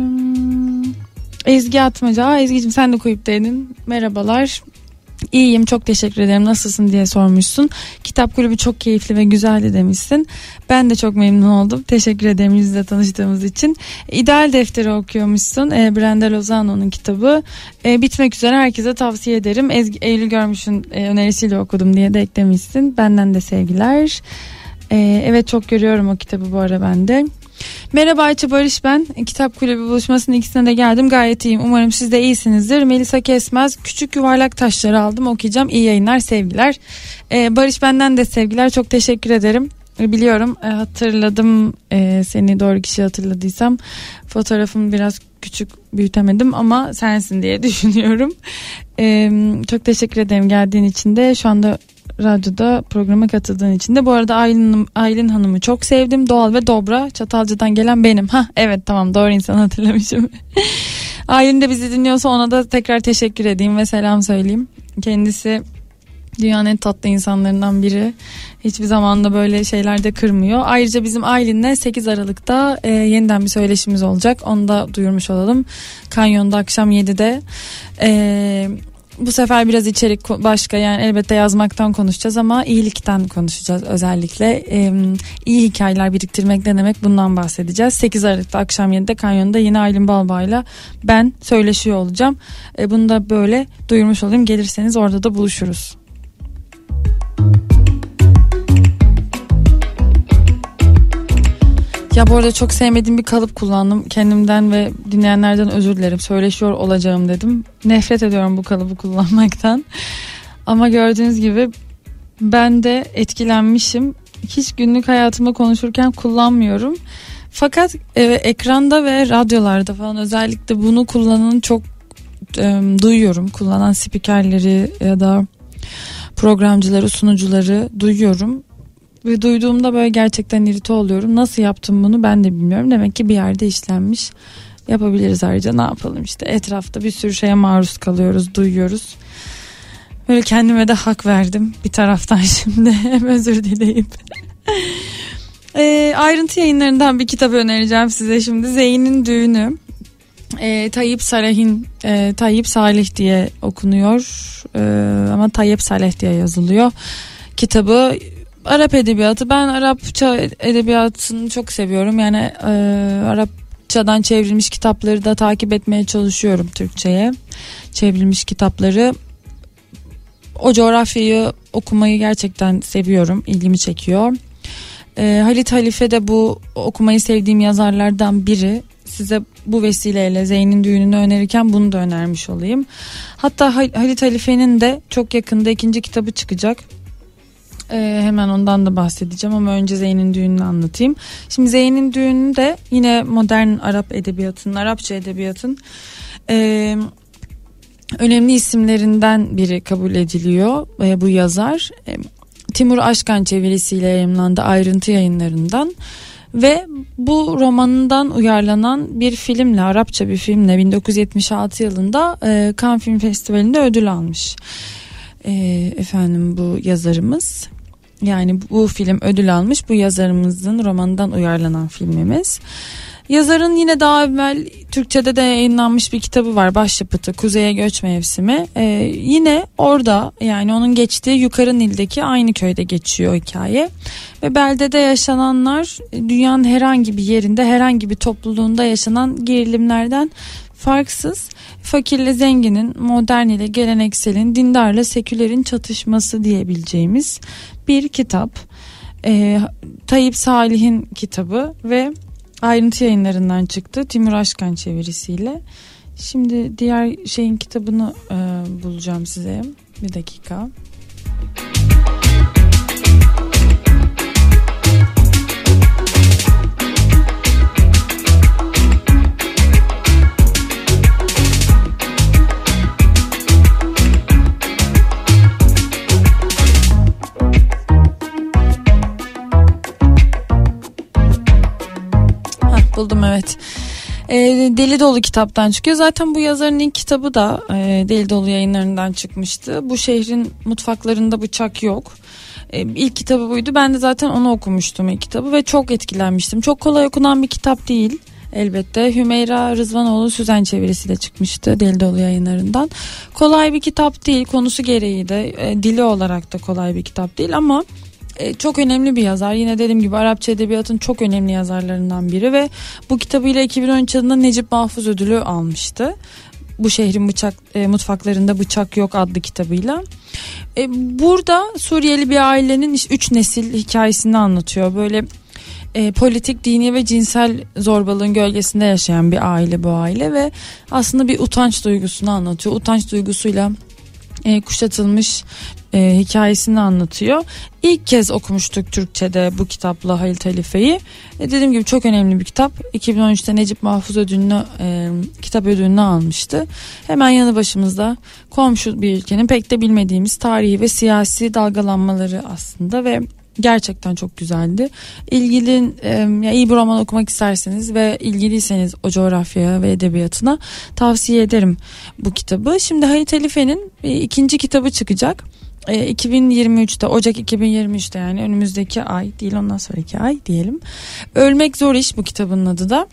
Ezgi Atmaca. Ezgi'cim sen de kulüpteydin. Merhabalar. İyiyim, çok teşekkür ederim. Nasılsın diye sormuşsun. Kitap kulübü çok keyifli ve güzeldi demişsin. Ben de çok memnun oldum. Teşekkür ederim yüzle tanıştığımız için. İdeal Defteri okuyormuşsun. Brenda Lozano'nun kitabı. Bitmek üzere, herkese tavsiye ederim. Eylül Görmüş'ün önerisiyle okudum diye de eklemişsin. Benden de sevgiler. Evet, çok görüyorum o kitabı bu ara ben de. Merhaba Ayça, Barış ben. Kitap kulübü buluşmasının ikisine de geldim. Gayet iyiyim. Umarım siz de iyisinizdir. Melisa Kesmez. Küçük yuvarlak taşları aldım. Okuyacağım. İyi yayınlar, sevgiler. Barış benden de sevgiler. Çok teşekkür ederim. Biliyorum hatırladım seni, doğru kişi hatırladıysam. Fotoğrafımı biraz küçük büyütemedim ama sensin diye düşünüyorum. Çok teşekkür ederim geldiğin için de. Şu anda radyoda programa katıldığın için de. Bu arada Aylin Hanım'ı çok sevdim. Doğal ve dobra. Çatalca'dan gelen benim. Evet, tamam, doğru insan hatırlamışım. Aylin de bizi dinliyorsa ona da tekrar teşekkür edeyim ve selam söyleyeyim. Kendisi dünyanın en tatlı insanlarından biri. Hiçbir zaman da böyle şeylerde kırmıyor. Ayrıca bizim Aylin'le 8 Aralık'ta yeniden bir söyleşimiz olacak. Onu da duyurmuş olalım. Kanyon'da akşam 7'de. Bu sefer biraz içerik başka, yani elbette yazmaktan konuşacağız ama iyilikten konuşacağız özellikle. İyi hikayeler biriktirmek ne demek, bundan bahsedeceğiz. 8 Aralık'ta akşam 7'de Kanyon'da yine Aylin Balbağ'yla ben söyleşiyor olacağım. Bunu da böyle duyurmuş olayım. Gelirseniz orada da buluşuruz. Ya bu arada çok sevmediğim bir kalıp kullandım. Kendimden ve dinleyenlerden özür dilerim. Söyleşiyor olacağım dedim. Nefret ediyorum bu kalıbı kullanmaktan. Ama gördüğünüz gibi ben de etkilenmişim. Hiç günlük hayatımda konuşurken kullanmıyorum. Fakat ekranda ve radyolarda falan özellikle bunu kullananı çok duyuyorum. Kullanan spikerleri ya da programcıları, sunucuları duyuyorum. Ve duyduğumda böyle gerçekten irite oluyorum. Nasıl yaptım bunu ben de bilmiyorum. Demek ki bir yerde işlenmiş. Yapabiliriz ayrıca, ne yapalım işte. Etrafta bir sürü şeye maruz kalıyoruz, duyuyoruz. Böyle kendime de hak verdim bir taraftan şimdi. Hem özür dileyip. Ayrıntı yayınlarından bir kitap önereceğim size şimdi. Zeyn'in Düğünü. Tayyip Salih diye okunuyor. Ama Tayyip Salih diye yazılıyor. Kitabı Arap edebiyatı. Ben Arapça edebiyatını çok seviyorum. Yani Arapçadan çevrilmiş kitapları da takip etmeye çalışıyorum, Türkçe'ye çevrilmiş kitapları. O coğrafyayı okumayı gerçekten seviyorum. İlgimi çekiyor. Halit Halife de bu okumayı sevdiğim yazarlardan biri. size bu vesileyle Zeyn'in düğününü önerirken bunu da önermiş olayım. Hatta Halit Halife'nin de çok yakında 2. kitabı çıkacak. Hemen ondan da bahsedeceğim ama önce Zeyn'in düğününü anlatayım. Şimdi Zeyn'in düğünü de yine modern Arap edebiyatının, Arapça edebiyatın önemli isimlerinden biri kabul ediliyor bu yazar. Timur Aşkan çevirisiyle yayımlandı Ayrıntı Yayınlarından ve bu romanından uyarlanan bir filmle, Arapça bir filmle 1976 yılında Cannes Film Festivali'nde ödül almış. Bu yazarımız, yani bu film ödül almış, bu yazarımızın romanından uyarlanan filmimiz. Yazarın yine daha evvel Türkçe'de de yayınlanmış bir kitabı var, başyapıtı Kuzeye Göç Mevsimi. Yine orada, yani onun geçtiği Yukarı Nil'deki aynı köyde geçiyor hikaye. Ve beldede yaşananlar dünyanın herhangi bir yerinde, herhangi bir topluluğunda yaşanan gerilimlerden farksız. Fakirle zenginin, modern ile gelenekselin, dindarla sekülerin çatışması diyebileceğimiz bir kitap. Tayyip Salih'in kitabı ve Ayrıntı Yayınlarından çıktı Timur Aşkan çevirisiyle. Şimdi diğer şeyin kitabını bulacağım size. Bir dakika. Buldum, evet. Deli Dolu kitaptan çıkıyor. Zaten bu yazarın ilk kitabı da Deli Dolu Yayınlarından çıkmıştı. Bu şehrin mutfaklarında bıçak yok. İlk kitabı buydu. Ben de zaten onu okumuştum, ilk kitabı, ve çok etkilenmiştim. Çok kolay okunan bir kitap değil elbette. Hümeyra Rızvanoğlu Süzen çevirisiyle çıkmıştı Deli Dolu Yayınlarından. Kolay bir kitap değil. Konusu gereği de dili olarak da kolay bir kitap değil ama çok önemli bir yazar. Yine dediğim gibi Arapça edebiyatın çok önemli yazarlarından biri ve bu kitabıyla 2013 yılında Necip Mahfuz ödülü almıştı. Bu şehrin mutfaklarında bıçak yok adlı kitabıyla. Burada Suriyeli bir ailenin 3 nesil hikayesini anlatıyor. Böyle politik, dini ve cinsel zorbalığın gölgesinde yaşayan bir aile bu aile ve aslında bir utanç duygusunu anlatıyor. Utanç duygusuyla kuşatılmış hikayesini anlatıyor. İlk kez okumuştuk Türkçe'de bu kitapla Halit Halife'yi. Dediğim gibi çok önemli bir kitap. 2013'te Necip Mahfuz ödülünü, kitap ödülünü almıştı. Hemen yanı başımızda komşu bir ülkenin pek de bilmediğimiz tarihi ve siyasi dalgalanmaları aslında ve gerçekten çok güzeldi. İyi bir roman okumak isterseniz ve ilgiliyseniz o coğrafyaya ve edebiyatına tavsiye ederim bu kitabı. Şimdi Halit Halife'nin 2. kitabı çıkacak. 2023'te, Ocak 2023'te, yani önümüzdeki ay değil, ondan sonraki ay diyelim. Ölmek Zor İş bu kitabın adı da.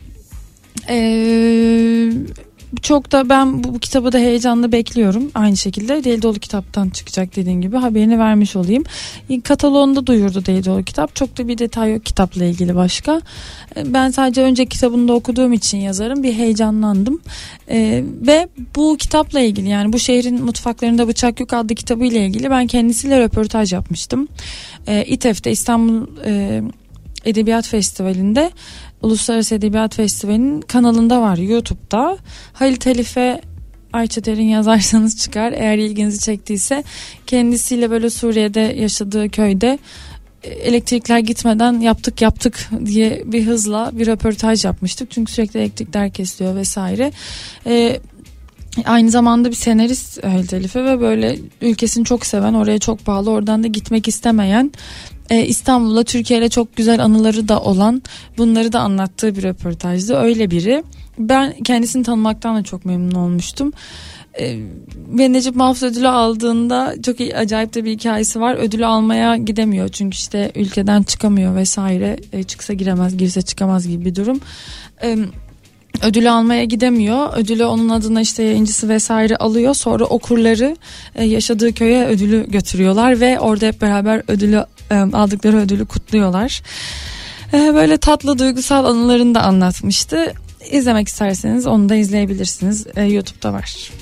Çok da ben bu kitabı da heyecanla bekliyorum. Aynı şekilde Deli Dolu kitaptan çıkacak, dediğim gibi haberini vermiş olayım. Kataloğunda duyurdu Deli Dolu kitap. Çok da bir detay yok kitapla ilgili başka. Ben sadece önce kitabını da okuduğum için yazarım, bir heyecanlandım. Ve bu kitapla ilgili, yani bu şehrin mutfaklarında bıçak yok adlı kitabıyla ilgili ben kendisiyle röportaj yapmıştım. İTEF'te, İstanbul Edebiyat Festivali'nde, Uluslararası Edebiyat Festivali'nin kanalında var, YouTube'da. Halit Halife Ayça Terin yazarsanız çıkar. Eğer ilginizi çektiyse, kendisiyle böyle Suriye'de yaşadığı köyde elektrikler gitmeden yaptık diye bir hızla bir röportaj yapmıştık. Çünkü sürekli elektrikler kesiliyor vesaire. Aynı zamanda bir senarist Halit Halife ve böyle ülkesini çok seven, oraya çok bağlı, oradan da gitmek istemeyen, İstanbul'la, Türkiye'yle çok güzel anıları da olan, bunları da anlattığı bir röportajdı. Öyle biri. Ben kendisini tanımaktan da çok memnun olmuştum. Ve Necip Mahfuz ödülü aldığında çok acayip de bir hikayesi var. Ödülü almaya gidemiyor çünkü işte ülkeden çıkamıyor vesaire. Çıksa giremez, girse çıkamaz gibi bir durum. Ödülü almaya gidemiyor. Ödülü onun adına işte yayıncısı vesaire alıyor. Sonra okurları yaşadığı köye ödülü götürüyorlar ve orada hep beraber aldıkları ödülü kutluyorlar. Böyle tatlı, duygusal anılarını da anlatmıştı. İzlemek isterseniz onu da izleyebilirsiniz. YouTube'da var.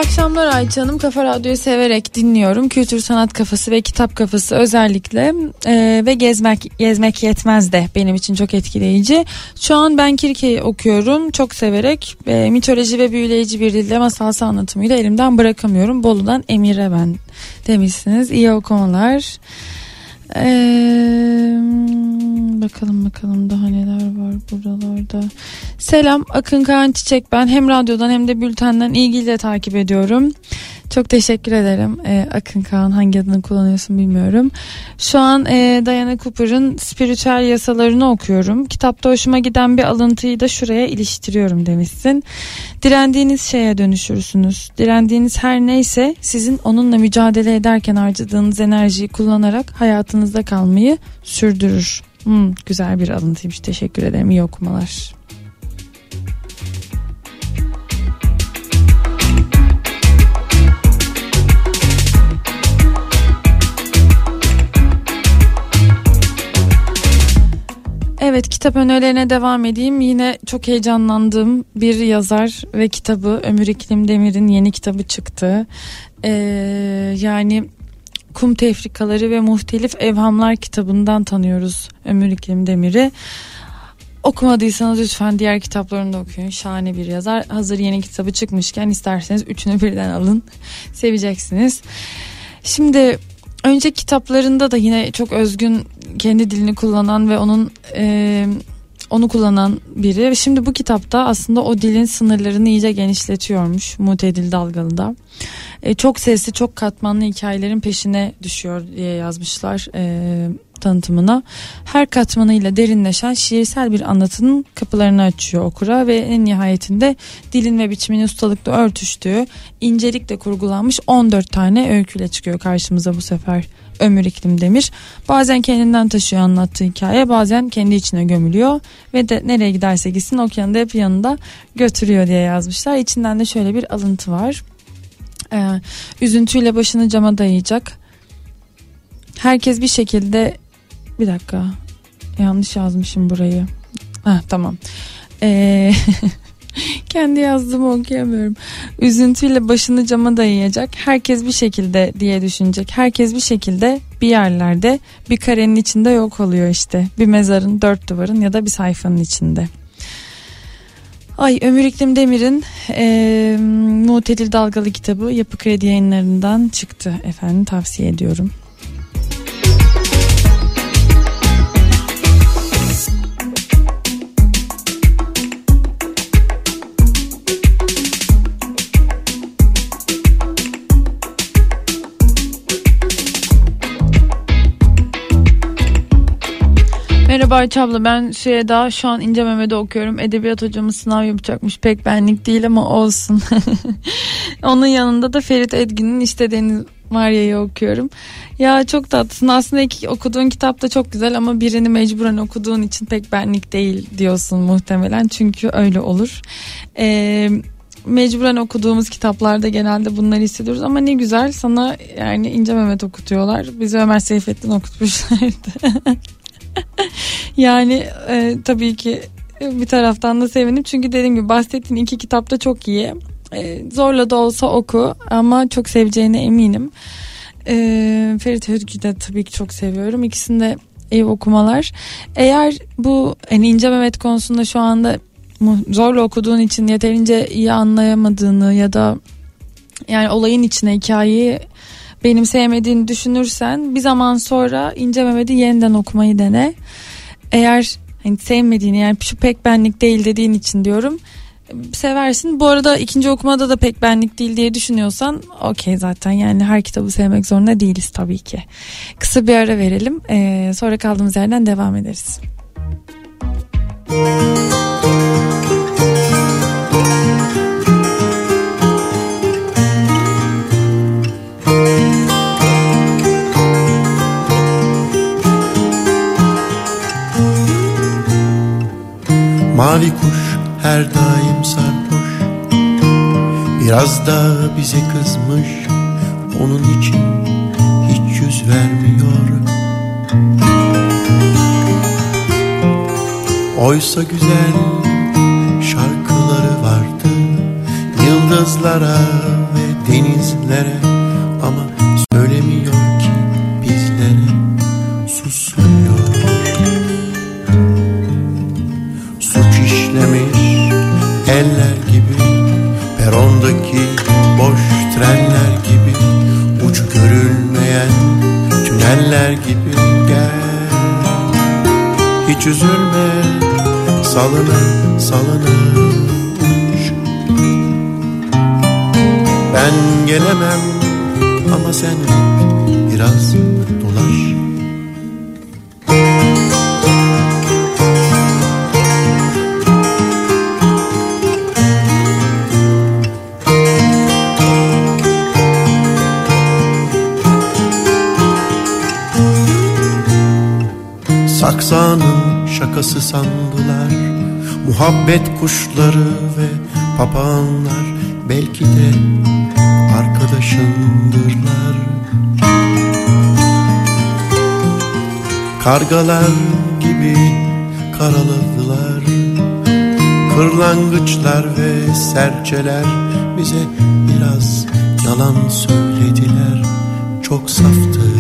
akşamlar Ayça Hanım. Kafa Radyo'yu severek dinliyorum. Kültür sanat kafası ve kitap kafası özellikle ve gezmek yetmez de benim için çok etkileyici. Şu an Ben Kirke'yi okuyorum çok severek. Mitoloji ve büyüleyici bir dilde masalsı anlatımıyla elimden bırakamıyorum. Bolu'dan Emir'e ben demişsiniz. İyi okumalar. Bakalım daha neler var buralarda. Selam, Akın Kaan Çiçek ben. Hem radyodan hem de bültenden ilgiyle takip ediyorum. Çok teşekkür ederim. Akın Kaan, hangi adını kullanıyorsun bilmiyorum. Şu an Diana Cooper'ın spiritüel yasalarını okuyorum. Kitapta hoşuma giden bir alıntıyı da şuraya iliştiriyorum demişsin. Direndiğiniz şeye dönüşürsünüz. Direndiğiniz her neyse sizin onunla mücadele ederken harcadığınız enerjiyi kullanarak hayatınızda kalmayı sürdürür. Güzel bir alıntıymış. Teşekkür ederim. İyi okumalar. Evet, kitap önerilerine devam edeyim. Yine çok heyecanlandığım bir yazar ve kitabı, Ömür İklim Demir'in yeni kitabı çıktı. Yani Kum Tefrikaları ve Muhtelif Evhamlar kitabından tanıyoruz Ömür İklim Demir'i. Okumadıysanız lütfen diğer kitaplarını da okuyun. Şahane bir yazar. Hazır yeni kitabı çıkmışken isterseniz üçünü birden alın. Seveceksiniz. Şimdi önce kitaplarında da yine çok özgün, kendi dilini kullanan ve onu kullanan biri. Şimdi bu kitapta aslında o dilin sınırlarını iyice genişletiyormuş Muhtedil Dalgalı'da. Çok sesli, çok katmanlı hikayelerin peşine düşüyor diye yazmışlar tanıtımına. Her katmanıyla derinleşen şiirsel bir anlatının kapılarını açıyor okura ve en nihayetinde dilin ve biçimin ustalıkla örtüştüğü, incelikle kurgulanmış 14 tane öyküyle çıkıyor karşımıza bu sefer Ömür İklim Demir. Bazen kendinden taşıyor anlattığı hikaye, bazen kendi içine gömülüyor ve de nereye giderse gitsin okuyanı da hep yanında götürüyor diye yazmışlar. İçinden de şöyle bir alıntı var. Üzüntüyle başını cama dayayacak. Herkes bir şekilde... Bir dakika, yanlış yazmışım burayı. Tamam. Kendi yazdığımı okuyamıyorum. Üzüntüyle başını cama dayayacak. Herkes bir şekilde diye düşünecek. Herkes bir şekilde bir yerlerde, bir karenin içinde yok oluyor işte. Bir mezarın, 4 duvarın ya da bir sayfanın içinde. Ömür İklim Demir'in Muhtedil Dalgalı kitabı Yapı Kredi Yayınları'ndan çıktı efendim, tavsiye ediyorum. Merhaba Ayça abla, ben Süheyda, şu an İnce Mehmet'de okuyorum. Edebiyat hocamız sınav yapacakmış, pek benlik değil ama olsun. Onun yanında da Ferit Edgin'in İşte Deniz Marya'yı okuyorum. Ya çok tatlısın aslında, okuduğun kitap da çok güzel ama birini mecburen okuduğun için pek benlik değil diyorsun muhtemelen, çünkü öyle olur. Mecburen okuduğumuz kitaplarda genelde bunları hissediyoruz ama ne güzel sana yani İnce Mehmet okutuyorlar. Bizi Ömer Seyfettin okutmuşlardı. Yani tabii ki bir taraftan da sevindim çünkü dediğim gibi bahsettiğin 2 kitap da çok iyi. Zorla da olsa oku ama çok seveceğine eminim. Ferit Edgin'i de tabii ki çok seviyorum. İkisini de iyi okumalar. Eğer bu İnce Mehmet konusunda şu anda zorla okuduğun için yeterince iyi anlayamadığını ya da yani olayın içine, hikayeyi benim sevmediğini düşünürsen bir zaman sonra İnce Mehmet'i yeniden okumayı dene. Eğer sevmediğini, yani şu pek benlik değil dediğin için diyorum, seversin. Bu arada ikinci okumada da pek benlik değil diye düşünüyorsan okey, zaten yani her kitabı sevmek zorunda değiliz tabii ki. Kısa bir ara verelim, sonra kaldığımız yerden devam ederiz. Mavi kuş her daim sarhoş, biraz da bize kızmış, onun için hiç yüz vermiyor. Oysa güzel şarkıları vardı, yıldızlara ve denizlere ama söylemiyor ki bizlere, susuyor. Suç işlemiş eller gibi, perondaki boş trenler gibi, ucu görülmeyen tüneller gibi. Gel, hiç üzülme, salına salına uç. Ben gelemem ama sen git, biraz dolaş. Saksanın şakası sandılar muhabbet kuşları ve papağanlar, belki de arkadaşındırlar. Kargalar gibi karaladılar, kırlangıçlar ve serçeler bize biraz yalan söylediler. Çok saftık,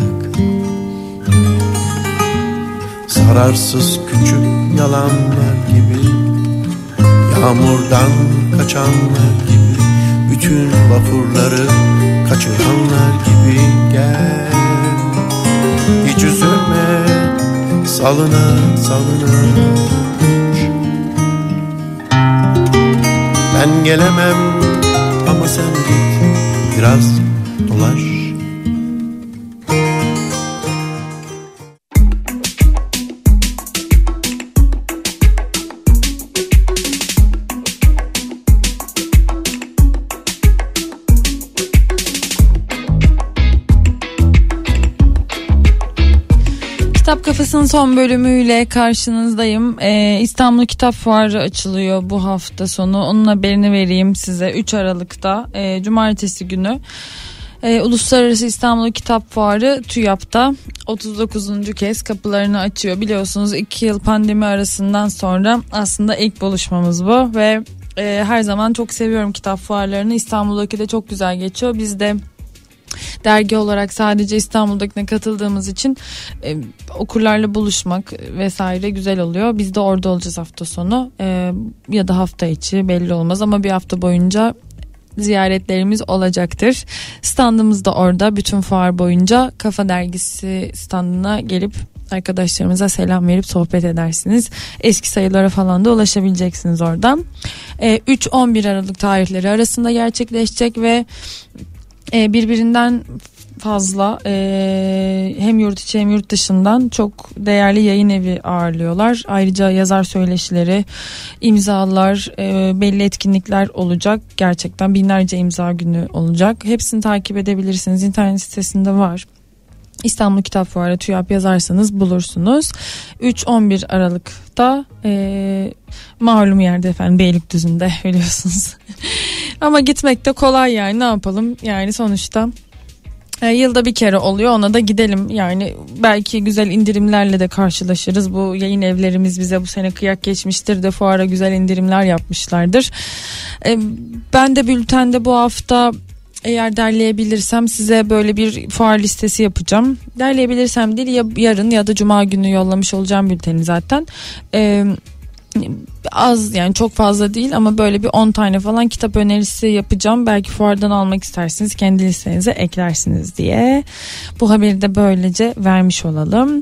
zararsız küçük yalanlar gibi, yağmurdan kaçanlar gibi, bütün vapurları kaçıranlar gibi. Gel, hiç üzülme, salına salına uç. Ben gelemem ama sen git, biraz dolaş. Kitap Kafası'nın son bölümüyle karşınızdayım. İstanbul Kitap Fuarı açılıyor bu hafta sonu. Onun haberini vereyim size. 3 Aralık'ta Cumartesi günü Uluslararası İstanbul Kitap Fuarı TÜYAP'ta 39. kez kapılarını açıyor. Biliyorsunuz 2 yıl pandemi arasından sonra aslında ilk buluşmamız bu ve her zaman çok seviyorum kitap fuarlarını. İstanbul'daki de çok güzel geçiyor. Biz de dergi olarak sadece İstanbul'dakine katıldığımız için okurlarla buluşmak vesaire güzel oluyor. Biz de orada olacağız hafta sonu ya da hafta içi, belli olmaz ama bir hafta boyunca ziyaretlerimiz olacaktır. Standımız da orada. Bütün fuar boyunca Kafa Dergisi standına gelip arkadaşlarımıza selam verip sohbet edersiniz. Eski sayılara falan da ulaşabileceksiniz oradan. 3-11 Aralık tarihleri arasında gerçekleşecek ve birbirinden fazla hem yurt içi hem yurt dışından çok değerli yayın evi ağırlıyorlar. Ayrıca yazar söyleşileri, imzalar, belli etkinlikler olacak. Gerçekten binlerce imza günü olacak. Hepsini takip edebilirsiniz. İnternet sitesinde var. İstanbul Kitap Fuarı TÜYAP yazarsanız bulursunuz. 3-11 Aralık'ta malum yerde efendim, Beylikdüzü'nde, biliyorsunuz. Ama gitmek de kolay yani, ne yapalım yani sonuçta. Yılda bir kere oluyor, ona da gidelim yani, belki güzel indirimlerle de karşılaşırız. Bu yayın evlerimiz bize bu sene kıyak geçmiştir de fuara güzel indirimler yapmışlardır. Ben de bültende bu hafta eğer derleyebilirsem size böyle bir fuar listesi yapacağım. Derleyebilirsem değil, ya yarın ya da cuma günü yollamış olacağım bülteni zaten. Az yani, çok fazla değil ama böyle bir 10 tane falan kitap önerisi yapacağım. Belki fuardan almak istersiniz, kendi listenize eklersiniz diye. Bu haberi de böylece vermiş olalım.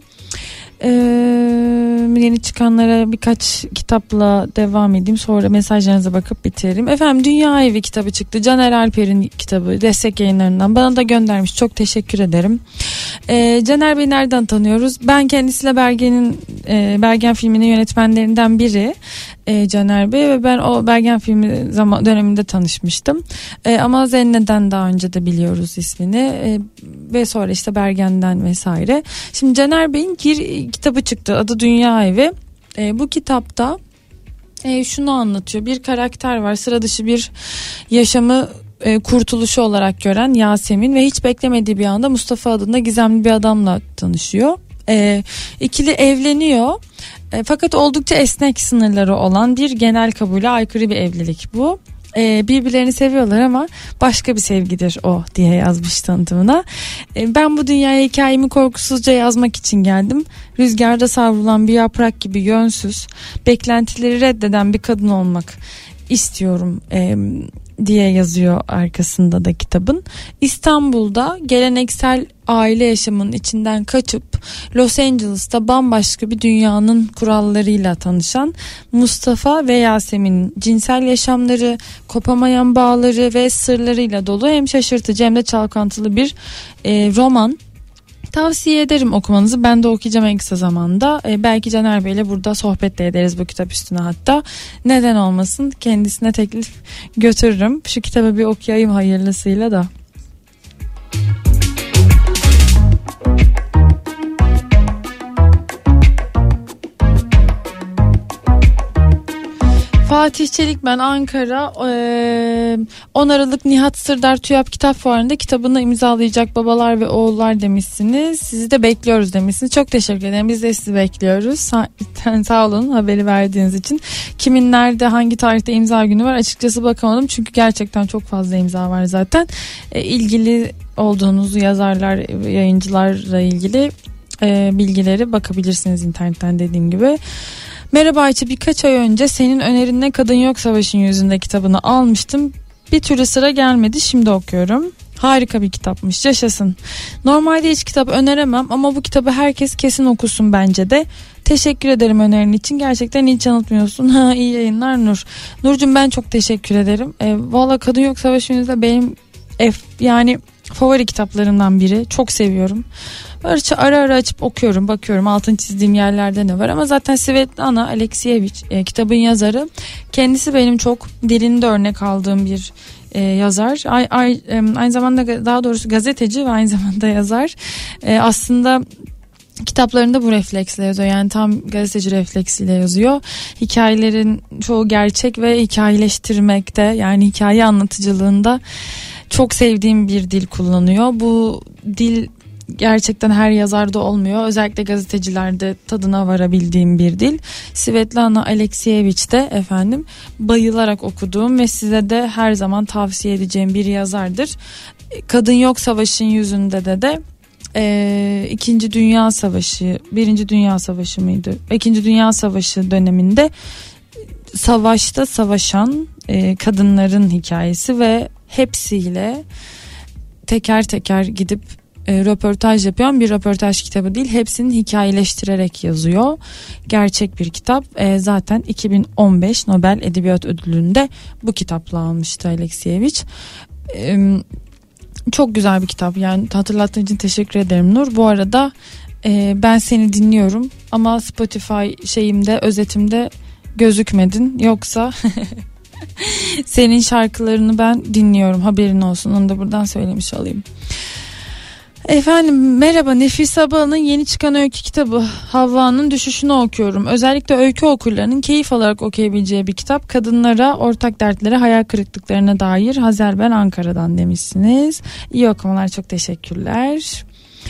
Yeni çıkanlara birkaç kitapla devam edeyim, sonra mesajlarınıza bakıp bitiririm. Efendim, Dünya Evi kitabı çıktı. Caner Alper'in kitabı, Destek Yayınları'ndan bana da göndermiş, çok teşekkür ederim. Caner Bey'i nereden tanıyoruz? Ben kendisiyle Bergen filminin yönetmenlerinden biri Caner Bey ve ben o Bergen filmi döneminde tanışmıştım. Ama Zenne'den daha önce de biliyoruz ismini ve sonra işte Bergen'den vesaire. Şimdi Caner Bey'in kitabı çıktı, adı Dünya Evi. Bu kitapta şunu anlatıyor: bir karakter var, sıra dışı bir yaşamı kurtuluşu olarak gören Yasemin ve hiç beklemediği bir anda Mustafa adında gizemli bir adamla tanışıyor. İkili evleniyor. Fakat oldukça esnek sınırları olan, bir genel kabule aykırı bir evlilik bu. birbirlerini seviyorlar ama başka bir sevgidir o diye yazmış tanıtımına. Ben bu dünyaya hikayemi korkusuzca yazmak için geldim. Rüzgarda savrulan bir yaprak gibi yönsüz, beklentileri reddeden bir kadın olmak istiyorum diye yazıyor arkasında da kitabın. İstanbul'da geleneksel aile yaşamının içinden kaçıp Los Angeles'ta bambaşka bir dünyanın kurallarıyla tanışan Mustafa ve Yasemin'in cinsel yaşamları, kopamayan bağları ve sırlarıyla dolu hem şaşırtıcı hem de çalkantılı bir roman. Tavsiye ederim okumanızı. Ben de okuyacağım en kısa zamanda. Belki Caner Bey'le burada sohbet de ederiz bu kitap üstüne hatta. Neden olmasın? Kendisine teklif götürürüm. Şu kitabı bir okuyayım hayırlısıyla da. Fatih Çelik, ben Ankara 10 Aralık Nihat Sırdar TÜYAP Kitap Fuarı'nda kitabını imzalayacak babalar ve oğullar demişsiniz. Sizi de bekliyoruz demişsiniz. Çok teşekkür ederim. Biz de sizi bekliyoruz. Sağ olun haberi verdiğiniz için. Kimin nerede hangi tarihte imza günü var açıkçası bakamadım. Çünkü gerçekten çok fazla imza var zaten. İlgili olduğunuz yazarlar, yayıncılarla ilgili bilgileri bakabilirsiniz internetten dediğim gibi. Merhaba Ayça, birkaç ay önce senin önerinle Kadın Yok Savaş'ın Yüzünde kitabını almıştım. Bir türlü sıra gelmedi, şimdi okuyorum. Harika bir kitapmış, yaşasın. Normalde hiç kitap öneremem ama bu kitabı herkes kesin okusun bence de. Teşekkür ederim önerin için, gerçekten hiç yanıltmıyorsun. İyi yayınlar Nur. Nurcuğum ben çok teşekkür ederim. Valla Kadın Yok Savaş'ın Yüzünde benim yani favori kitaplarımdan biri. Çok seviyorum. Böyle ara ara açıp okuyorum, bakıyorum altın çizdiğim yerlerde ne var. Ama zaten Svetlana Alexievich kitabın yazarı. Kendisi benim çok dilinde örnek aldığım bir yazar. Aynı zamanda daha doğrusu gazeteci ve aynı zamanda yazar. Aslında kitaplarında bu refleksle yazıyor. Yani tam gazeteci refleksiyle yazıyor. Hikayelerin çoğu gerçek ve hikayeleştirmekte, yani hikaye anlatıcılığında çok sevdiğim bir dil kullanıyor. Bu dil gerçekten her yazarda olmuyor. Özellikle gazetecilerde tadına varabildiğim bir dil. Svetlana Alexievich de efendim bayılarak okuduğum ve size de her zaman tavsiye edeceğim bir yazardır. Kadın Yok Savaş'ın Yüzünde de İkinci Dünya Savaşı, Birinci Dünya Savaşı mıydı? İkinci Dünya Savaşı döneminde savaşta savaşan kadınların hikayesi ve hepsiyle teker teker gidip röportaj yapıyor. Bir röportaj kitabı değil, hepsini hikayeleştirerek yazıyor. Gerçek bir kitap. Zaten 2015 Nobel Edebiyat Ödülü'nde bu kitapla almıştı Alexievich. Çok güzel bir kitap. Yani hatırlattığın için teşekkür ederim Nur. Bu arada ben seni dinliyorum ama Spotify özetimde gözükmedin. Yoksa senin şarkılarını ben dinliyorum. Haberin olsun. Onu da buradan söylemiş olayım. Efendim merhaba, Nefise Abala'nın yeni çıkan öykü kitabı Havva'nın Düşüşünü okuyorum. Özellikle öykü okurlarının keyif alarak okuyabileceği bir kitap. Kadınlara, ortak dertlere, hayal kırıklıklarına dair. Hazel ben Ankara'dan demişsiniz. İyi okumalar, çok teşekkürler.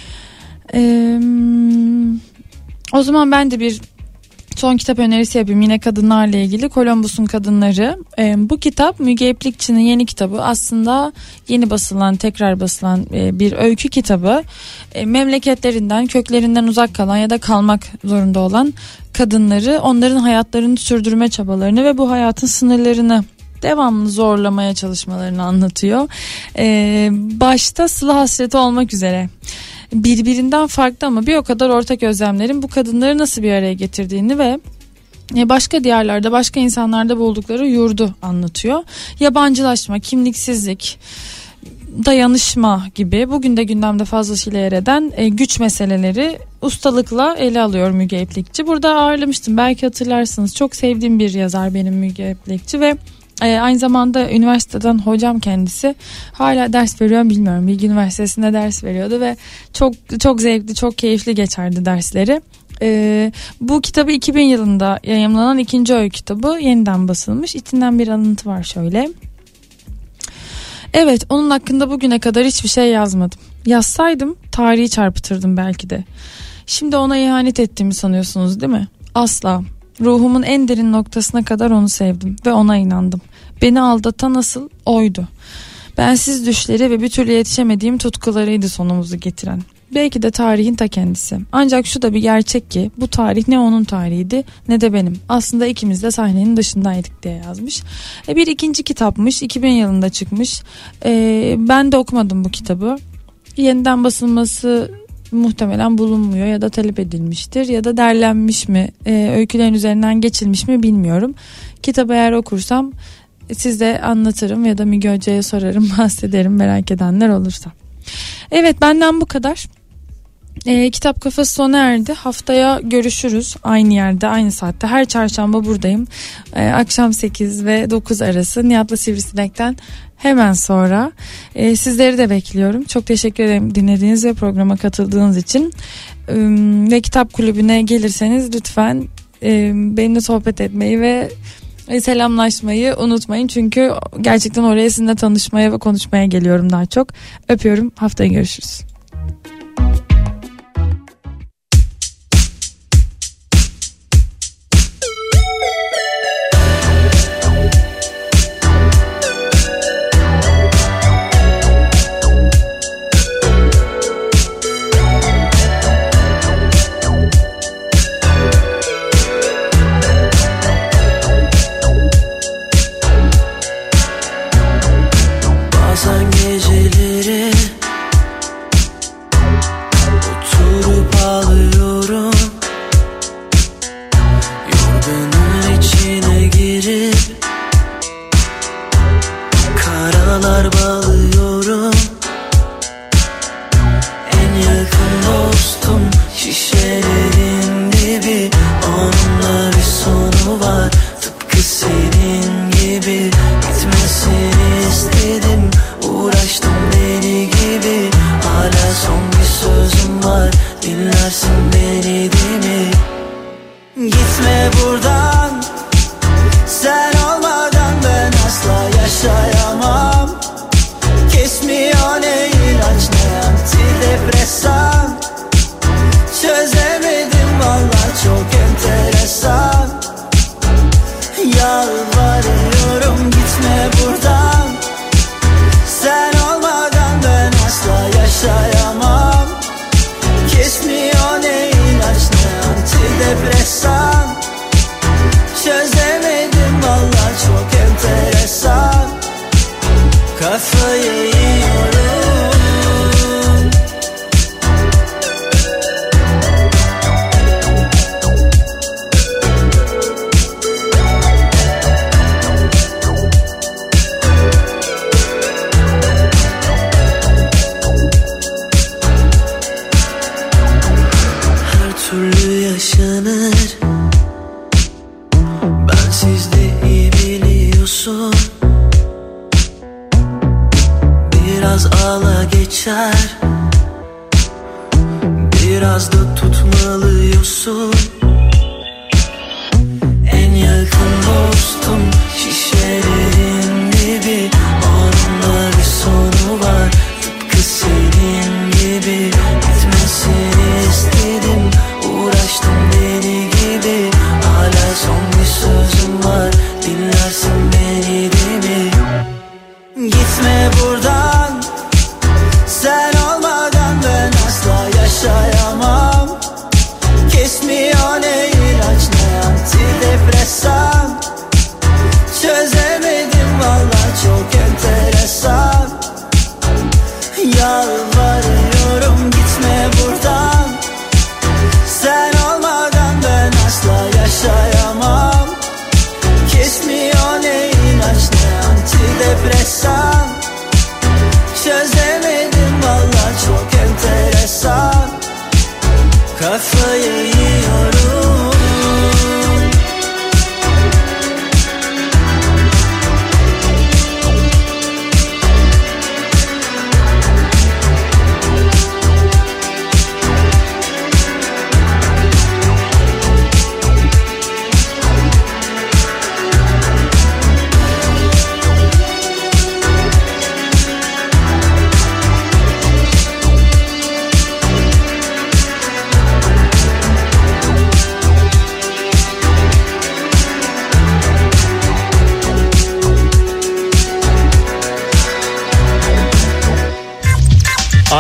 O zaman ben de bir son kitap önerisi yapayım. Yine kadınlarla ilgili. Columbus'un Kadınları. Bu kitap Müge Eplikçi'nin yeni kitabı. Aslında yeni basılan, tekrar basılan bir öykü kitabı. Memleketlerinden, köklerinden uzak kalan ya da kalmak zorunda olan kadınları, onların hayatlarını sürdürme çabalarını ve bu hayatın sınırlarını devamlı zorlamaya çalışmalarını anlatıyor. Başta Sıla hasreti olmak üzere. Birbirinden farklı ama bir o kadar ortak özlemlerin bu kadınları nasıl bir araya getirdiğini ve başka diyarlarda, başka insanlarda buldukları yurdu anlatıyor. Yabancılaşma, kimliksizlik, dayanışma gibi bugün de gündemde fazlasıyla yer eden güç meseleleri ustalıkla ele alıyor Müge Eplikçi. Burada ağırlamıştım, belki hatırlarsınız. Çok sevdiğim bir yazar benim Müge Eplikçi ve aynı zamanda üniversiteden hocam kendisi. Hala ders veriyor bilmiyorum. Bilgi Üniversitesi'nde ders veriyordu ve çok çok zevkli, çok keyifli geçerdi dersleri. Bu kitabı 2000 yılında yayımlanan ikinci öykü kitabı, yeniden basılmış. İçinden bir alıntı var şöyle. Evet, onun hakkında bugüne kadar hiçbir şey yazmadım. Yazsaydım tarihi çarpıtırdım belki de. Şimdi ona ihanet ettiğimi sanıyorsunuz değil mi? Asla. Ruhumun en derin noktasına kadar onu sevdim ve ona inandım. Beni aldatan asıl oydu. Bensiz düşleri ve bir türlü yetişemediğim tutkularıydı sonumuzu getiren. Belki de tarihin ta kendisi. Ancak şu da bir gerçek ki bu tarih ne onun tarihiydi ne de benim. Aslında ikimiz de sahnenin dışındaydık diye yazmış. Bir ikinci kitapmış, 2000 yılında çıkmış. Ben de okumadım bu kitabı. Yeniden basılması muhtemelen bulunmuyor ya da talep edilmiştir ya da derlenmiş mi, öykülerin üzerinden geçilmiş mi bilmiyorum. Kitabı eğer okursam size anlatırım ya da Müge Hoca'ya sorarım, bahsederim merak edenler olursa. Evet, benden bu kadar. Kitap Kafası sona erdi. Haftaya görüşürüz. Aynı yerde, aynı saatte. Her çarşamba buradayım. Akşam 8 ve 9 arası Nihat'la Sivrisinek'ten hemen sonra. Sizleri de bekliyorum. Çok teşekkür ederim dinlediğiniz ve programa katıldığınız için. Ve kitap kulübüne gelirseniz lütfen benimle sohbet etmeyi ve selamlaşmayı unutmayın. Çünkü gerçekten oraya sizinle tanışmaya ve konuşmaya geliyorum daha çok. Öpüyorum. Haftaya görüşürüz.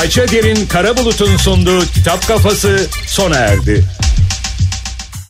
Ayça Derin Karabulut'un sunduğu Kitap Kafası sona erdi.